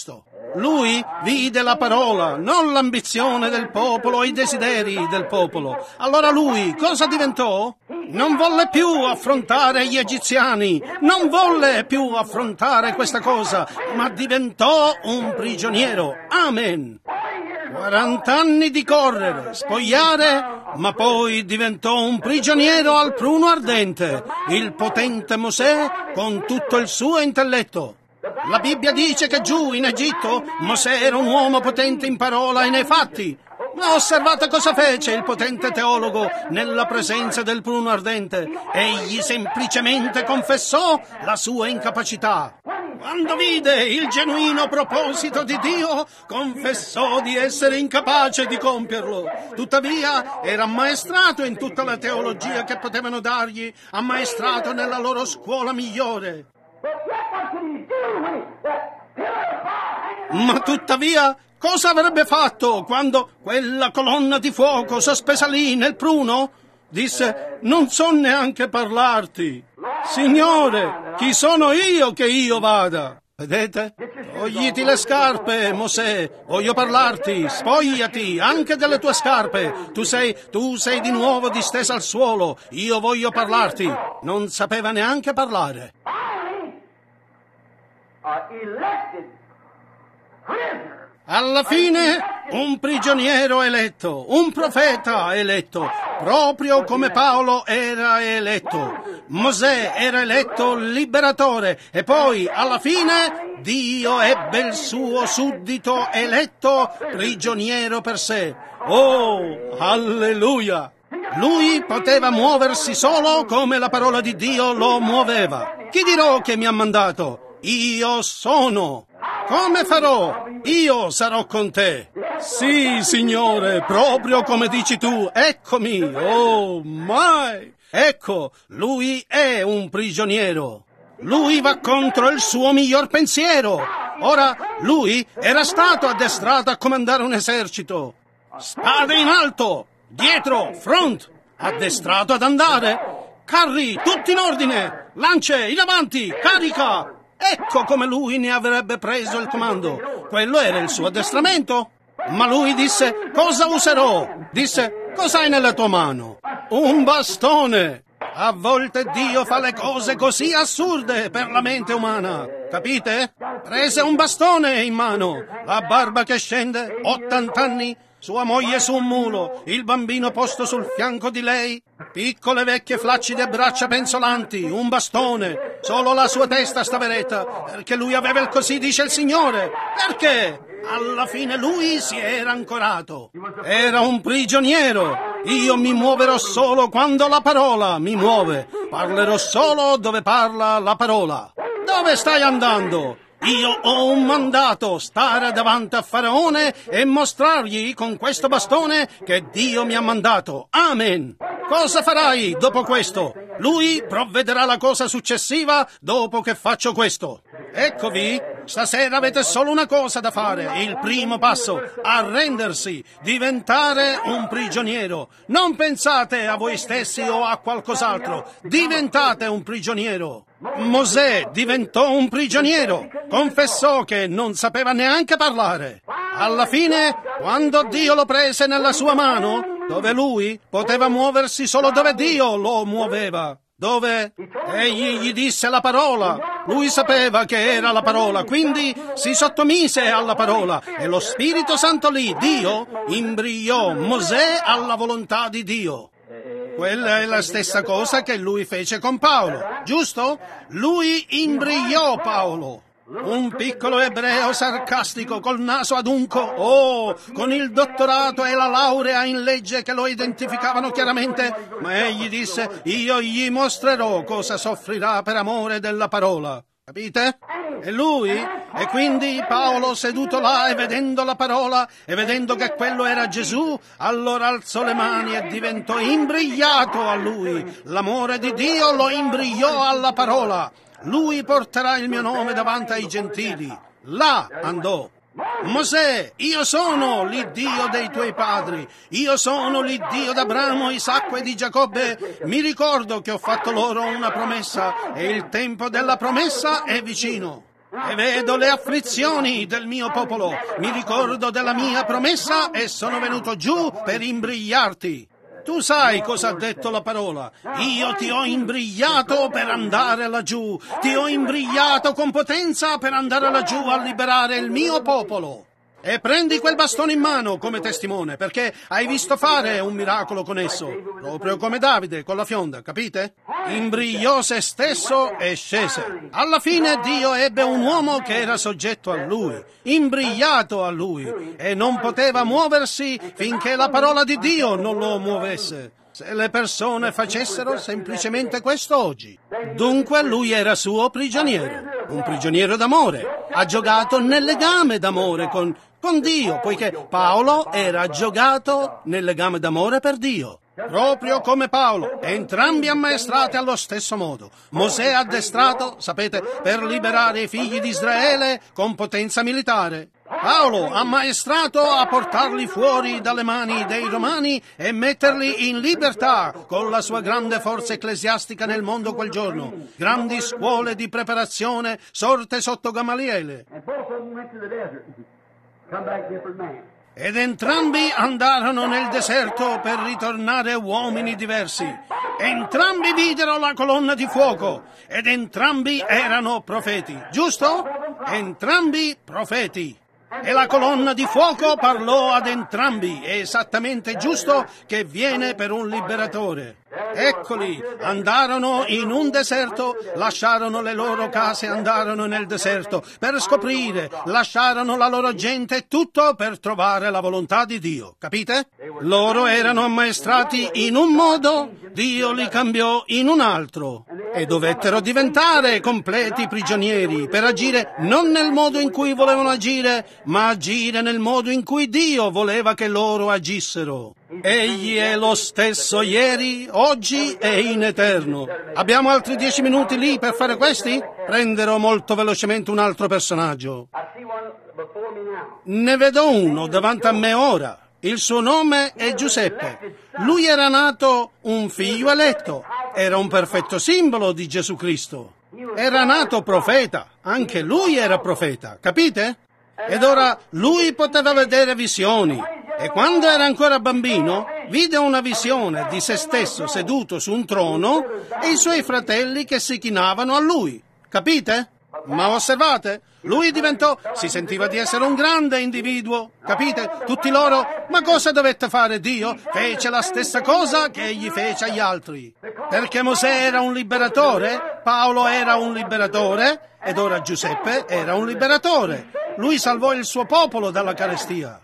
Lui vide la parola, non l'ambizione del popolo e i desideri del popolo. Allora lui cosa diventò? Non volle più affrontare gli egiziani, non volle più affrontare questa cosa, ma diventò un prigioniero. Amen. 40 anni di correre, spogliare, ma poi diventò un prigioniero al pruno ardente, il potente Mosè con tutto il suo intelletto. La Bibbia dice che giù in Egitto Mosè era un uomo potente in parola e nei fatti. Ma osservate cosa fece il potente teologo nella presenza del pruno ardente. Egli semplicemente confessò la sua incapacità. Quando vide il genuino proposito di Dio, confessò di essere incapace di compierlo. Tuttavia, era ammaestrato in tutta la teologia che potevano dargli, ammaestrato nella loro scuola migliore. Ma tuttavia, cosa avrebbe fatto quando quella colonna di fuoco sospesa lì nel pruno disse: non so neanche parlarti. Signore, chi sono io che io vada? Vedete? Togliti le scarpe, Mosè, voglio parlarti, spogliati anche delle tue scarpe. Tu sei di nuovo distesa al suolo, io voglio parlarti. Non sapeva neanche parlare. Alla fine un prigioniero eletto, un profeta eletto, proprio come Paolo era eletto. Mosè era eletto liberatore e poi alla fine Dio ebbe il suo suddito eletto prigioniero per sé. Oh, alleluia! Lui poteva muoversi solo come la parola di Dio lo muoveva. Chi dirò che mi ha mandato? Io sono. Come farò? Io sarò con te. Sì, Signore, proprio come dici tu. Eccomi. Oh, mai. Ecco, lui è un prigioniero. Lui va contro il suo miglior pensiero. Ora, lui era stato addestrato a comandare un esercito. Spade in alto, dietro, front, addestrato ad andare. Carri, tutti in ordine. Lance, in avanti, carica. Ecco come lui ne avrebbe preso il comando. Quello era il suo addestramento. Ma lui disse: cosa userò? Disse: cos'hai nella tua mano? Un bastone. A volte Dio fa le cose così assurde per la mente umana. Capite? Prese un bastone in mano, la barba che scende, 80 anni, sua moglie su un mulo, il bambino posto sul fianco di lei, piccole vecchie flaccide braccia penzolanti, un bastone, solo la sua testa stava eretta, perché lui aveva il così dice il Signore. Perché? Alla fine lui si era ancorato. Era un prigioniero. Io mi muoverò solo quando la parola mi muove. Parlerò solo dove parla la parola. Dove stai andando? Io ho un mandato, stare davanti a Faraone e mostrargli con questo bastone che Dio mi ha mandato. Amen. Cosa farai dopo questo? Lui provvederà la cosa successiva dopo che faccio questo. Eccovi, stasera avete solo una cosa da fare, il primo passo, arrendersi, diventare un prigioniero. Non pensate a voi stessi o a qualcos'altro, diventate un prigioniero. Mosè diventò un prigioniero, confessò che non sapeva neanche parlare. Alla fine, quando Dio lo prese nella sua mano, dove lui poteva muoversi solo dove Dio lo muoveva, dove egli gli disse la parola, lui sapeva che era la parola, quindi si sottomise alla parola e lo Spirito Santo lì, Dio, imbrigliò Mosè alla volontà di Dio. Quella è la stessa cosa che lui fece con Paolo, giusto? Lui imbrigliò Paolo. Un piccolo ebreo sarcastico col naso adunco, con il dottorato e la laurea in legge che lo identificavano chiaramente, ma egli disse: io gli mostrerò cosa soffrirà per amore della parola. Capite? E lui, e quindi Paolo seduto là e vedendo la parola e vedendo che quello era Gesù, allora alzò le mani e diventò imbrigliato a lui. L'amore di Dio lo imbrigliò alla parola. Lui porterà il mio nome davanti ai gentili. Là andò. Mosè, io sono l'Iddio dei tuoi padri, io sono l'Iddio d'Abramo, Isacco e di Giacobbe. Mi ricordo che ho fatto loro una promessa e il tempo della promessa è vicino. e vedo le afflizioni del mio popolo. Mi ricordo della mia promessa e sono venuto giù per imbrigliarti. Tu sai cosa ha detto la parola. Io ti ho imbrigliato per andare laggiù. Ti ho imbrigliato con potenza per andare laggiù a liberare il mio popolo. E prendi quel bastone in mano come testimone, perché hai visto fare un miracolo con esso, proprio come Davide con la fionda, capite? Imbrigliò se stesso e scese. Alla fine Dio ebbe un uomo che era soggetto a lui, imbrigliato a lui, e non poteva muoversi finché la parola di Dio non lo muovesse. Se le persone facessero semplicemente questo oggi. Dunque lui era suo prigioniero, un prigioniero d'amore. Ha giocato nel legame d'amore con Dio, poiché Paolo era giocato nel legame d'amore per Dio. Proprio come Paolo, entrambi ammaestrati allo stesso modo. Mosè addestrato, sapete, per liberare i figli di Israele con potenza militare. Paolo ammaestrato a portarli fuori dalle mani dei Romani e metterli in libertà con la sua grande forza ecclesiastica nel mondo quel giorno. Grandi scuole di preparazione sorte sotto Gamaliele. Ed entrambi andarono nel deserto per ritornare uomini diversi. Entrambi videro la colonna di fuoco ed entrambi erano profeti, giusto? Entrambi profeti. E la colonna di fuoco parlò ad entrambi, è esattamente giusto che viene per un liberatore. Eccoli, andarono in un deserto, lasciarono le loro case, andarono nel deserto per scoprire, lasciarono la loro gente, tutto per trovare la volontà di Dio, capite? Loro erano ammaestrati in un modo, Dio li cambiò in un altro e dovettero diventare completi prigionieri per agire non nel modo in cui volevano agire, ma agire nel modo in cui Dio voleva che loro agissero. Egli è lo stesso ieri, oggi e in eterno. Abbiamo altri 10 minuti lì per fare questi? Prenderò molto velocemente un altro personaggio. Ne vedo uno davanti a me ora. Il suo nome è Giuseppe. Lui era nato un figlio eletto. Era un perfetto simbolo di Gesù Cristo. Era nato profeta. Anche lui era profeta, capite? Ed ora lui poteva vedere visioni. E quando era ancora bambino, vide una visione di se stesso seduto su un trono e i suoi fratelli che si chinavano a lui. Capite? Ma osservate, lui si sentiva di essere un grande individuo. Capite? Tutti loro, ma cosa dovette fare Dio? Fece la stessa cosa che egli fece agli altri. Perché Mosè era un liberatore, Paolo era un liberatore, ed ora Giuseppe era un liberatore. Lui salvò il suo popolo dalla carestia.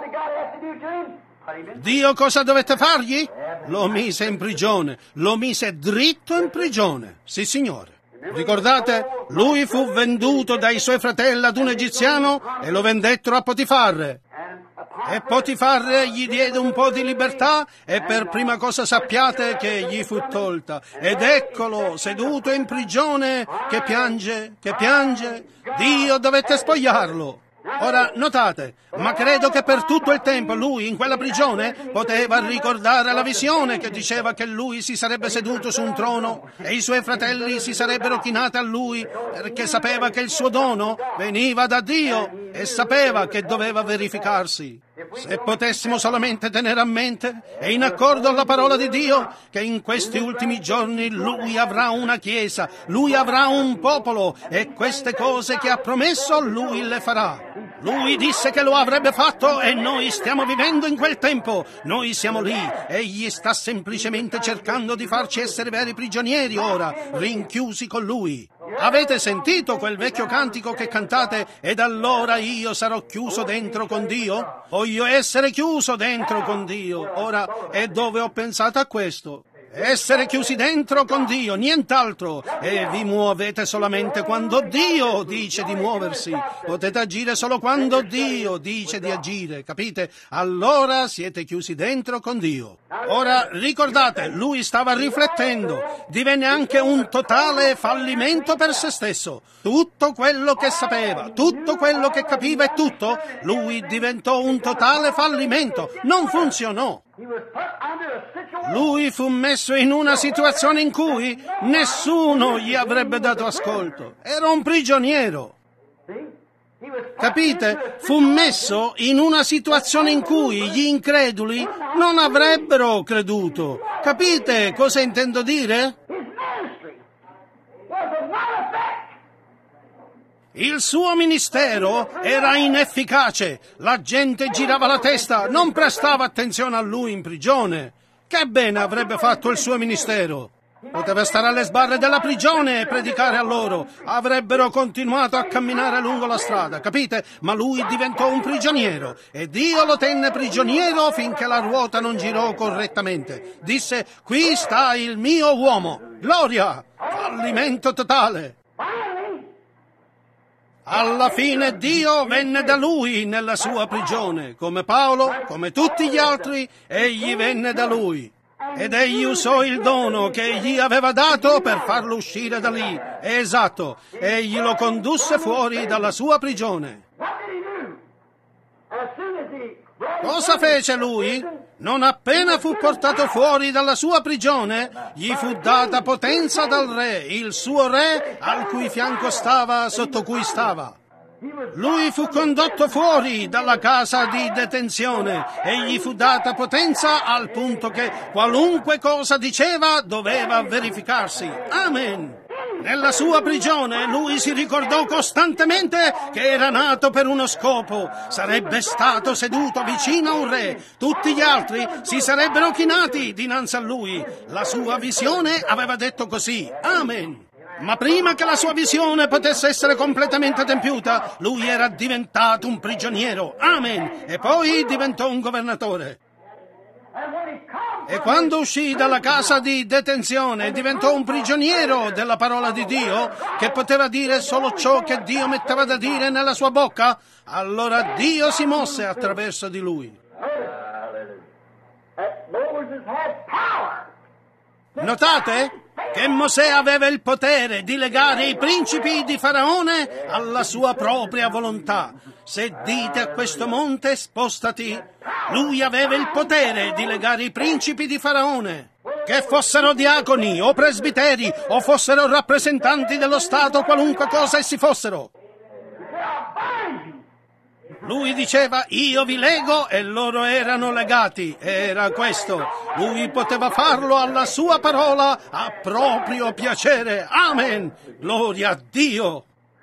Dio cosa dovette fargli? Lo mise in prigione, lo mise dritto in prigione. Sì, signore. Ricordate? Lui fu venduto dai suoi fratelli ad un egiziano e lo vendettero a Potifarre. E Potifarre gli diede un po' di libertà e per prima cosa sappiate che gli fu tolta. Ed eccolo, seduto in prigione, che piange. Dio dovette spogliarlo. Ora, notate, ma credo che per tutto il tempo lui, in quella prigione, poteva ricordare la visione che diceva che lui si sarebbe seduto su un trono e i suoi fratelli si sarebbero chinati a lui perché sapeva che il suo dono veniva da Dio e sapeva che doveva verificarsi. Se potessimo solamente tenere a mente e in accordo alla parola di Dio che in questi ultimi giorni lui avrà una chiesa, lui avrà un popolo e queste cose che ha promesso lui le farà. Lui disse che lo avrebbe fatto e noi stiamo vivendo in quel tempo. Noi siamo lì. Egli sta semplicemente cercando di farci essere veri prigionieri ora, rinchiusi con lui. Avete sentito quel vecchio cantico che cantate? Ed allora io sarò chiuso dentro con Dio? Voglio essere chiuso dentro con Dio. Ora, è dove ho pensato a questo. Essere chiusi dentro con Dio, nient'altro. E vi muovete solamente quando Dio dice di muoversi. Potete agire solo quando Dio dice di agire, capite? Allora siete chiusi dentro con Dio. Ora, ricordate, lui stava riflettendo. Divenne anche un totale fallimento per se stesso. Tutto quello che sapeva, tutto quello che capiva e tutto, lui diventò un totale fallimento. Non funzionò. Lui fu messo in una situazione in cui nessuno gli avrebbe dato ascolto. Era un prigioniero. Capite? Fu messo in una situazione in cui gli increduli non avrebbero creduto. Capite cosa intendo dire? Il suo ministero era inefficace, la gente girava la testa, non prestava attenzione a lui in prigione. Che bene avrebbe fatto il suo ministero? Poteva stare alle sbarre della prigione e predicare a loro. Avrebbero continuato a camminare lungo la strada, capite? Ma lui diventò un prigioniero e Dio lo tenne prigioniero finché la ruota non girò correttamente. Disse, qui sta il mio uomo. Gloria! Fallimento totale. Alla fine Dio venne da lui nella sua prigione. Come Paolo, come tutti gli altri, egli venne da lui. Ed egli usò il dono che gli aveva dato per farlo uscire da lì. Esatto, egli lo condusse fuori dalla sua prigione. Cosa fece lui? Non appena fu portato fuori dalla sua prigione, gli fu data potenza dal re, il suo re al cui fianco stava, sotto cui stava. Lui fu condotto fuori dalla casa di detenzione e gli fu data potenza al punto che qualunque cosa diceva doveva verificarsi. Amen. Nella sua prigione lui si ricordò costantemente che era nato per uno scopo. Sarebbe stato seduto vicino a un re. Tutti gli altri si sarebbero chinati dinanzi a lui. La sua visione aveva detto così. Amen. Ma prima che la sua visione potesse essere completamente adempiuta, lui era diventato un prigioniero. Amen. E poi diventò un governatore. E quando uscì dalla casa di detenzione diventò un prigioniero della parola di Dio, che poteva dire solo ciò che Dio metteva da dire nella sua bocca. Allora Dio si mosse attraverso di lui. Notate che Mosè aveva il potere di legare i principi di Faraone alla sua propria volontà. Se dite a questo monte spostati, lui aveva il potere di legare i principi di Faraone. Che fossero diaconi o presbiteri o fossero rappresentanti dello Stato, qualunque cosa essi fossero. Lui diceva, io vi lego, e loro erano legati. Era questo. Lui poteva farlo alla sua parola a proprio piacere. Amen. Gloria a Dio.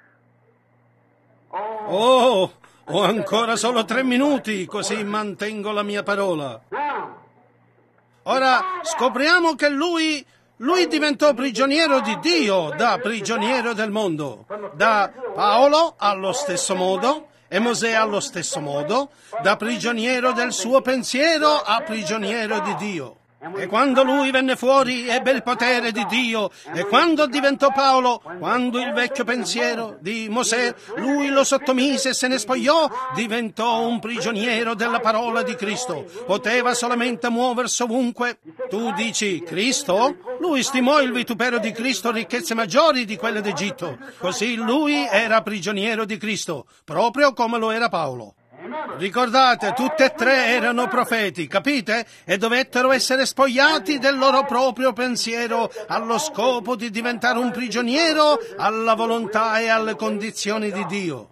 Oh, ho ancora solo 3 minuti, così mantengo la mia parola. Ora scopriamo che lui diventò prigioniero di Dio, da prigioniero del mondo. Da Paolo allo stesso modo. E Mosè allo stesso modo, da prigioniero del suo pensiero a prigioniero di Dio. E quando lui venne fuori ebbe il potere di Dio. E quando diventò Paolo, quando il vecchio pensiero di Mosè, lui lo sottomise e se ne spogliò, diventò un prigioniero della parola di Cristo. Poteva solamente muoversi ovunque. Tu dici, Cristo? Lui stimò il vitupero di Cristo ricchezze maggiori di quelle d'Egitto. Così lui era prigioniero di Cristo, proprio come lo era Paolo. Ricordate, tutte e 3 erano profeti, capite? E dovettero essere spogliati del loro proprio pensiero allo scopo di diventare un prigioniero alla volontà e alle condizioni di Dio.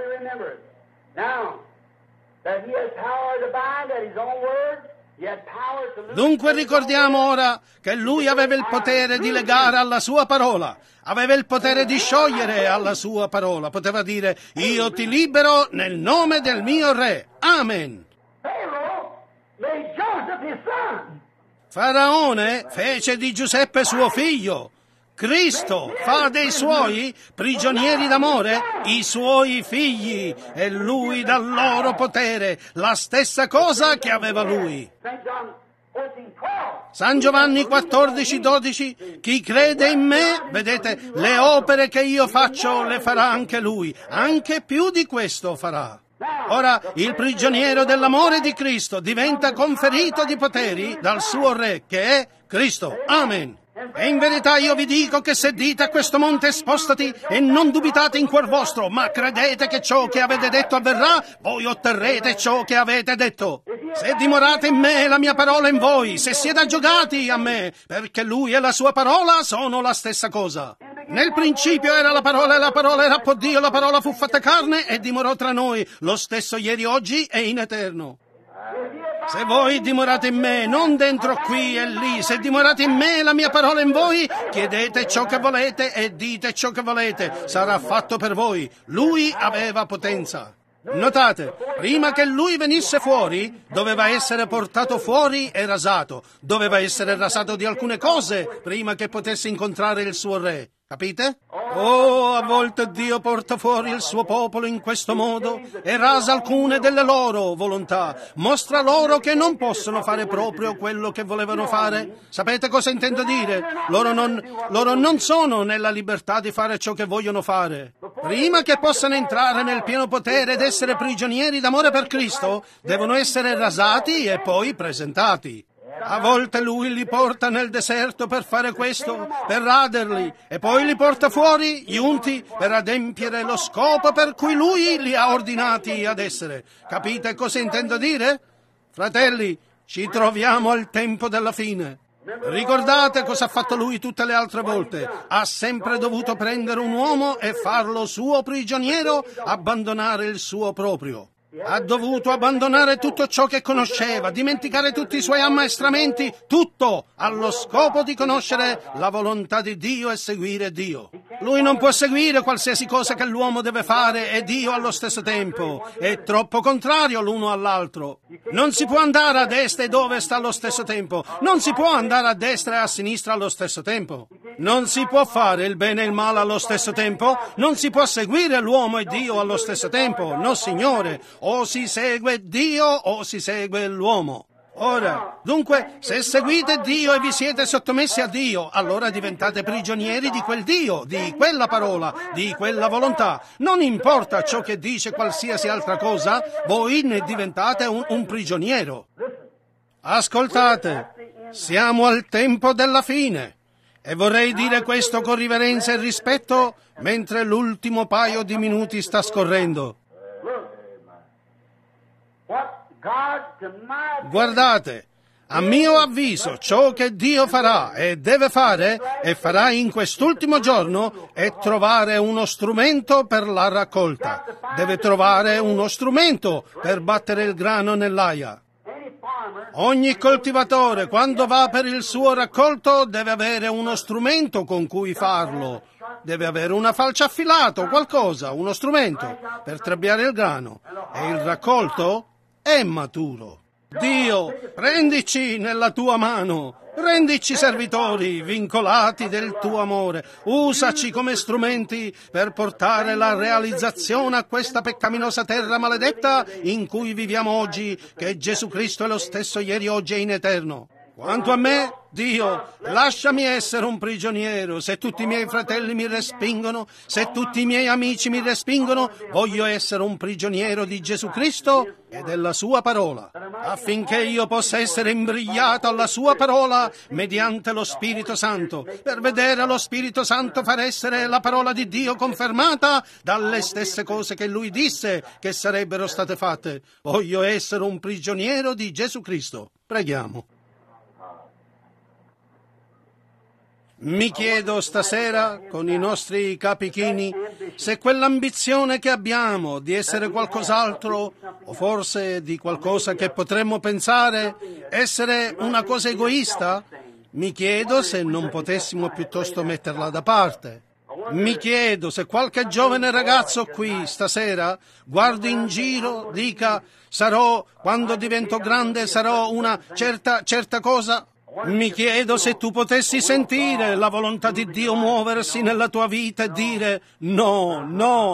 Dunque ricordiamo ora che lui aveva il potere di legare alla sua parola, aveva il potere di sciogliere alla sua parola, poteva dire, io ti libero nel nome del mio re. Amen. Faraone fece di Giuseppe suo figlio. Cristo fa dei suoi prigionieri d'amore i suoi figli e lui dà loro potere, la stessa cosa che aveva lui. San Giovanni 14:12, chi crede in me, vedete, le opere che io faccio le farà anche lui, anche più di questo farà. Ora, il prigioniero dell'amore di Cristo diventa conferito di poteri dal suo Re, che è Cristo. Amen. E in verità io vi dico che se dite a questo monte spostati e non dubitate in cuor vostro, ma credete che ciò che avete detto avverrà, voi otterrete ciò che avete detto. Se dimorate in me e la mia parola in voi, se siete aggiogati a me, perché lui e la sua parola sono la stessa cosa. Nel principio era la parola e la parola era con Dio, la parola fu fatta carne e dimorò tra noi, lo stesso ieri, oggi e in eterno. Se voi dimorate in me, non dentro qui e lì, se dimorate in me e la mia parola in voi, chiedete ciò che volete e dite ciò che volete, sarà fatto per voi. Lui aveva potenza. Notate, prima che lui venisse fuori, doveva essere portato fuori e rasato. Doveva essere rasato di alcune cose prima che potesse incontrare il suo re. Capite? Oh, a volte Dio porta fuori il suo popolo in questo modo e rasa alcune delle loro volontà. Mostra loro che non possono fare proprio quello che volevano fare. Sapete cosa intendo dire? Loro non sono nella libertà di fare ciò che vogliono fare. Prima che possano entrare nel pieno potere ed essere prigionieri d'amore per Cristo, devono essere rasati e poi presentati. A volte lui li porta nel deserto per fare questo, per raderli, e poi li porta fuori, gli unti, per adempiere lo scopo per cui lui li ha ordinati ad essere. Capite cosa intendo dire? Fratelli, ci troviamo al tempo della fine. Ricordate cosa ha fatto lui tutte le altre volte. Ha sempre dovuto prendere un uomo e farlo suo prigioniero, abbandonare il suo proprio. Ha dovuto abbandonare tutto ciò che conosceva, dimenticare tutti i suoi ammaestramenti, tutto allo scopo di conoscere la volontà di Dio e seguire Dio. Lui non può seguire qualsiasi cosa che l'uomo deve fare e Dio allo stesso tempo. È troppo contrario l'uno all'altro. Non si può andare a destra ed ovest allo stesso tempo. Non si può andare a destra e a sinistra allo stesso tempo. Non si può fare il bene e il male allo stesso tempo. Non si può seguire l'uomo e Dio allo stesso tempo. No, Signore. O si segue Dio o si segue l'uomo. Ora, dunque, se seguite Dio e vi siete sottomessi a Dio, allora diventate prigionieri di quel Dio, di quella parola, di quella volontà. Non importa ciò che dice qualsiasi altra cosa, voi ne diventate un prigioniero. Ascoltate, siamo al tempo della fine. E vorrei dire questo con riverenza e rispetto mentre l'ultimo paio di minuti sta scorrendo. Guardate, a mio avviso ciò che Dio farà e deve fare e farà in quest'ultimo giorno è trovare uno strumento per la raccolta. Deve trovare uno strumento per battere il grano nell'aia. Ogni coltivatore, quando va per il suo raccolto, deve avere uno strumento con cui farlo. Deve avere una falce affilata o qualcosa, uno strumento per trebbiare il grano. E il raccolto è maturo. Dio, prendici nella tua mano, rendici servitori vincolati del tuo amore, usaci come strumenti per portare la realizzazione a questa peccaminosa terra maledetta in cui viviamo oggi, che Gesù Cristo è lo stesso ieri, oggi e in eterno. Quanto a me, Dio, lasciami essere un prigioniero. Se tutti i miei fratelli mi respingono, se tutti i miei amici mi respingono, voglio essere un prigioniero di Gesù Cristo e della sua parola, affinché io possa essere imbrigliato alla sua parola mediante lo Spirito Santo, per vedere lo Spirito Santo far essere la parola di Dio confermata dalle stesse cose che Lui disse che sarebbero state fatte. Voglio essere un prigioniero di Gesù Cristo. Preghiamo. Mi chiedo stasera, con i nostri capi chini, se quell'ambizione che abbiamo di essere qualcos'altro, o forse di qualcosa che potremmo pensare essere una cosa egoista, mi chiedo se non potessimo piuttosto metterla da parte. Mi chiedo se qualche giovane ragazzo qui stasera guardi in giro, dica: quando divento grande sarò una certa cosa. Mi chiedo se tu potessi sentire la volontà di Dio muoversi nella tua vita e dire: no,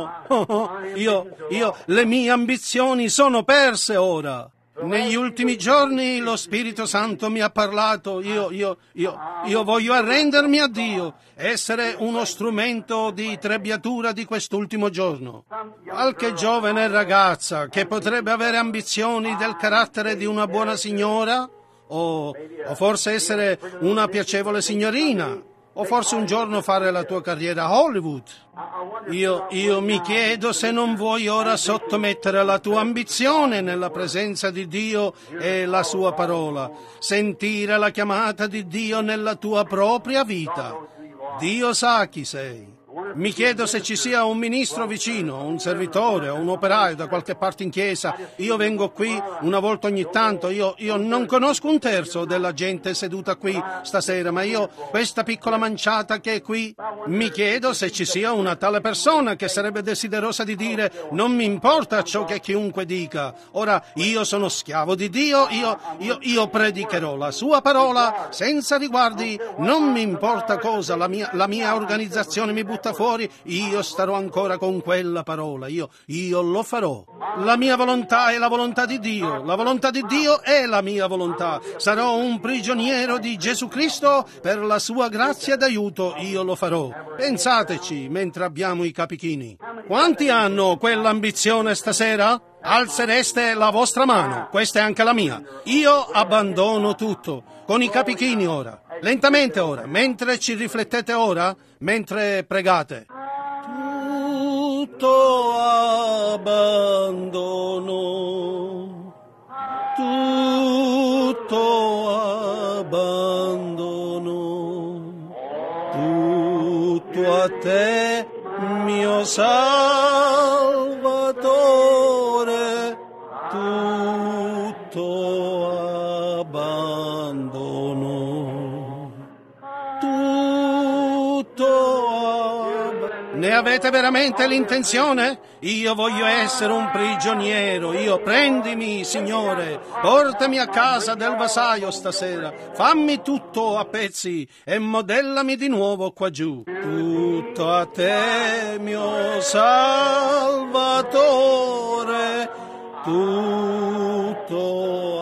le mie ambizioni sono perse ora. Negli ultimi giorni lo Spirito Santo mi ha parlato, io voglio arrendermi a Dio, essere uno strumento di trebbiatura di quest'ultimo giorno. Qualche giovane ragazza che potrebbe avere ambizioni del carattere di una buona signora, o forse essere una piacevole signorina, o forse un giorno fare la tua carriera a Hollywood. Io mi chiedo se non vuoi ora sottomettere la tua ambizione nella presenza di Dio e la sua parola, sentire la chiamata di Dio nella tua propria vita. Dio sa chi sei. Mi chiedo se ci sia un ministro vicino, un servitore o un operaio da qualche parte in chiesa. Io vengo qui una volta ogni tanto, io non conosco un terzo della gente seduta qui stasera, ma questa piccola manciata che è qui, mi chiedo se ci sia una tale persona che sarebbe desiderosa di dire: non mi importa ciò che chiunque dica, ora io sono schiavo di Dio, io predicherò la sua parola senza riguardi, non mi importa cosa la mia organizzazione mi butta fuori, io starò ancora con quella parola, io lo farò. La mia volontà è la volontà di Dio, la volontà di Dio è la mia volontà. Sarò un prigioniero di Gesù Cristo per la sua grazia ed aiuto, io lo farò. Pensateci mentre abbiamo i capi chini. Quanti hanno quell'ambizione stasera? Alzereste la vostra mano, questa è anche la mia. Io abbandono tutto, con i capi chini ora, lentamente ora, mentre ci riflettete ora, mentre pregate. Tutto abbandono, tutto abbandono, tutto a te, mio Salvatore, tutto abbandono, Ne avete veramente l'intenzione? Io voglio essere un prigioniero, prendimi, Signore, portami a casa del vassaio stasera, fammi tutto a pezzi e modellami di nuovo qua giù. Tutto a te, mio Salvatore, tutto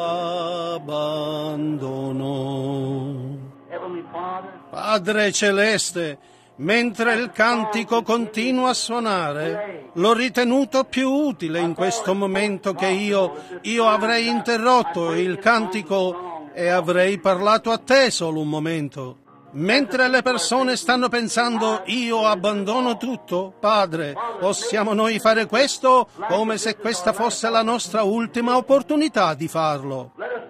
abbandono. Padre Celeste, mentre il cantico continua a suonare, l'ho ritenuto più utile in questo momento che io avrei interrotto il cantico e avrei parlato a te solo un momento. Mentre le persone stanno pensando io abbandono tutto, Padre, possiamo noi fare questo come se questa fosse la nostra ultima opportunità di farlo.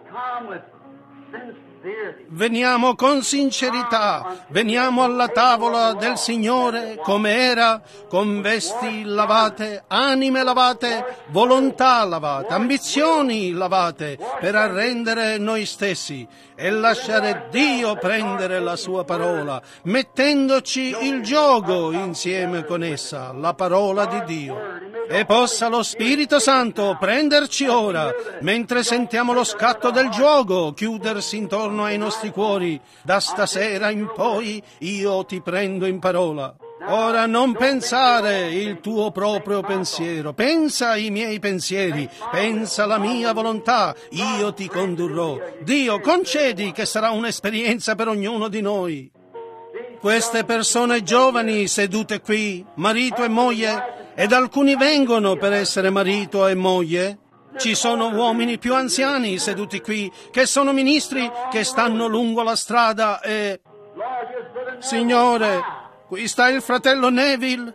Veniamo con sincerità, veniamo alla tavola del Signore come era, con vesti lavate, anime lavate, volontà lavate, ambizioni lavate, per arrendere noi stessi e lasciare Dio prendere la sua parola, mettendoci il giogo insieme con essa, la parola di Dio. E possa lo Spirito Santo prenderci ora, mentre sentiamo lo scatto del giogo chiudersi intorno ai nostri cuori. Da stasera in poi io ti prendo in parola. Ora non pensare il tuo proprio pensiero, pensa ai miei pensieri, pensa alla mia volontà, io ti condurrò. Dio, concedi che sarà un'esperienza per ognuno di noi. Queste persone giovani sedute qui, marito e moglie, ed alcuni vengono per essere marito e moglie. Ci sono uomini più anziani seduti qui, che sono ministri, che stanno lungo la strada e... Signore, qui sta il fratello Neville,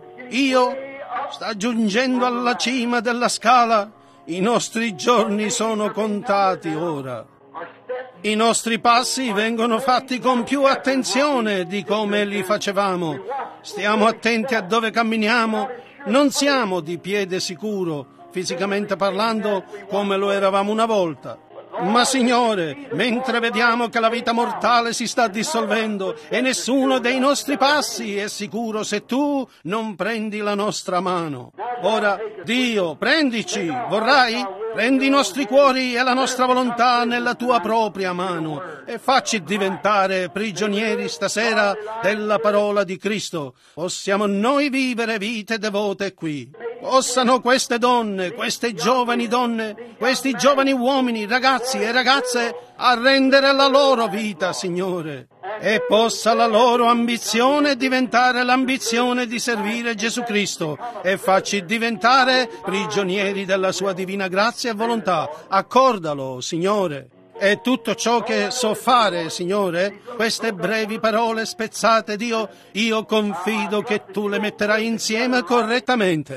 sta giungendo alla cima della scala. I nostri giorni sono contati ora. I nostri passi vengono fatti con più attenzione di come li facevamo. Stiamo attenti a dove camminiamo. Non siamo di piede sicuro, fisicamente parlando, come lo eravamo una volta. Ma Signore, mentre vediamo che la vita mortale si sta dissolvendo e nessuno dei nostri passi è sicuro se tu non prendi la nostra mano. Ora, Dio, prendici, vorrai? Prendi i nostri cuori e la nostra volontà nella tua propria mano e facci diventare prigionieri stasera della parola di Cristo. Possiamo noi vivere vite devote qui. Possano queste donne, queste giovani donne, questi giovani uomini, ragazzi e ragazze arrendere la loro vita, Signore, e possa la loro ambizione diventare l'ambizione di servire Gesù Cristo e facci diventare prigionieri della sua divina grazia e volontà. Accordalo, Signore. E tutto ciò che so fare, Signore, queste brevi parole spezzate, Dio, io confido che tu le metterai insieme correttamente,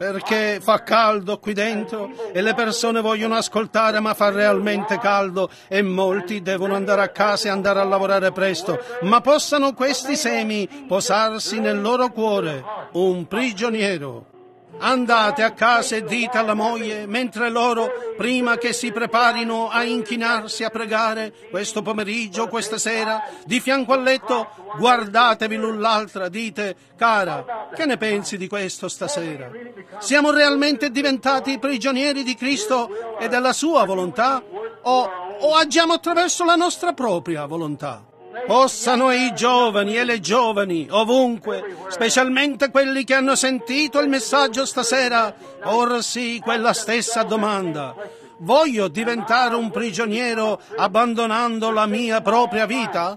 perché fa caldo qui dentro e le persone vogliono ascoltare, ma fa realmente caldo e molti devono andare a casa e andare a lavorare presto. Ma possano questi semi posarsi nel loro cuore, un prigioniero. Andate a casa e dite alla moglie, mentre loro, prima che si preparino a inchinarsi a pregare, questo pomeriggio, questa sera, di fianco al letto, guardatevi l'un l'altra, dite, cara, che ne pensi di questo stasera? Siamo realmente diventati prigionieri di Cristo e della sua volontà o agiamo attraverso la nostra propria volontà? Possano i giovani e le giovani, ovunque, specialmente quelli che hanno sentito il messaggio stasera, porsi quella stessa domanda. Voglio diventare un prigioniero abbandonando la mia propria vita?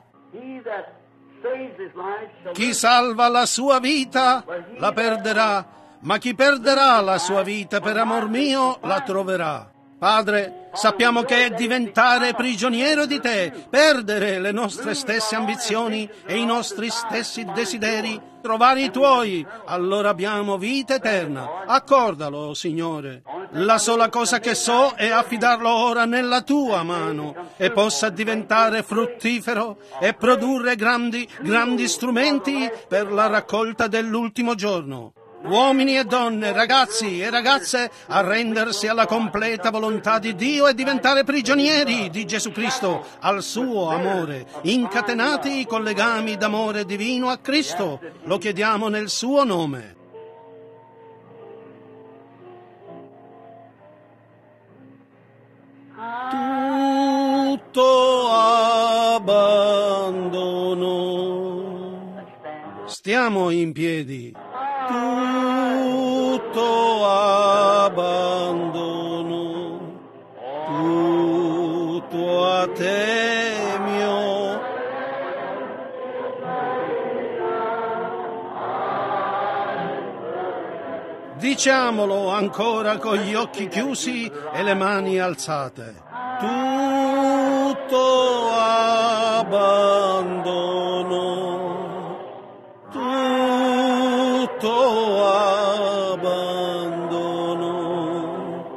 Chi salva la sua vita la perderà, ma chi perderà la sua vita per amor mio la troverà. Padre, sappiamo che è diventare prigioniero di Te, perdere le nostre stesse ambizioni e i nostri stessi desideri, trovare i Tuoi, allora abbiamo vita eterna. Accordalo, Signore. La sola cosa che so è affidarlo ora nella Tua mano e possa diventare fruttifero e produrre grandi strumenti per la raccolta dell'ultimo giorno. Uomini e donne, ragazzi e ragazze, a rendersi alla completa volontà di Dio e diventare prigionieri di Gesù Cristo, al suo amore, incatenati con legami d'amore divino a Cristo. Lo chiediamo nel suo nome. Tutto abbandono. Stiamo in piedi. Tutto abbandono, tutto a Te mio. Diciamolo ancora con gli occhi chiusi e le mani alzate. Tutto abbandono, tutto abbandono,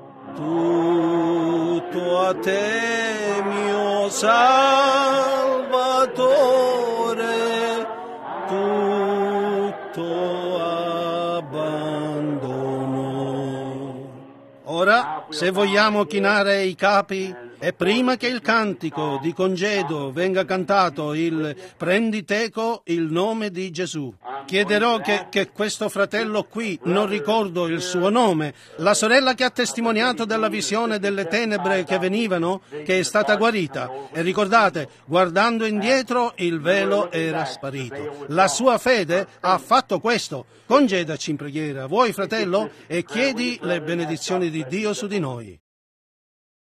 tutto a Te mio Salvatore, tutto abbandono. Ora, se vogliamo chinare i capi, e prima che il cantico di congedo venga cantato il prendi teco il nome di Gesù, chiederò che questo fratello qui, non ricordo il suo nome, la sorella che ha testimoniato della visione delle tenebre che venivano, che è stata guarita. E ricordate, guardando indietro il velo era sparito. La sua fede ha fatto questo. Congedaci in preghiera, vuoi fratello? E chiedi le benedizioni di Dio su di noi.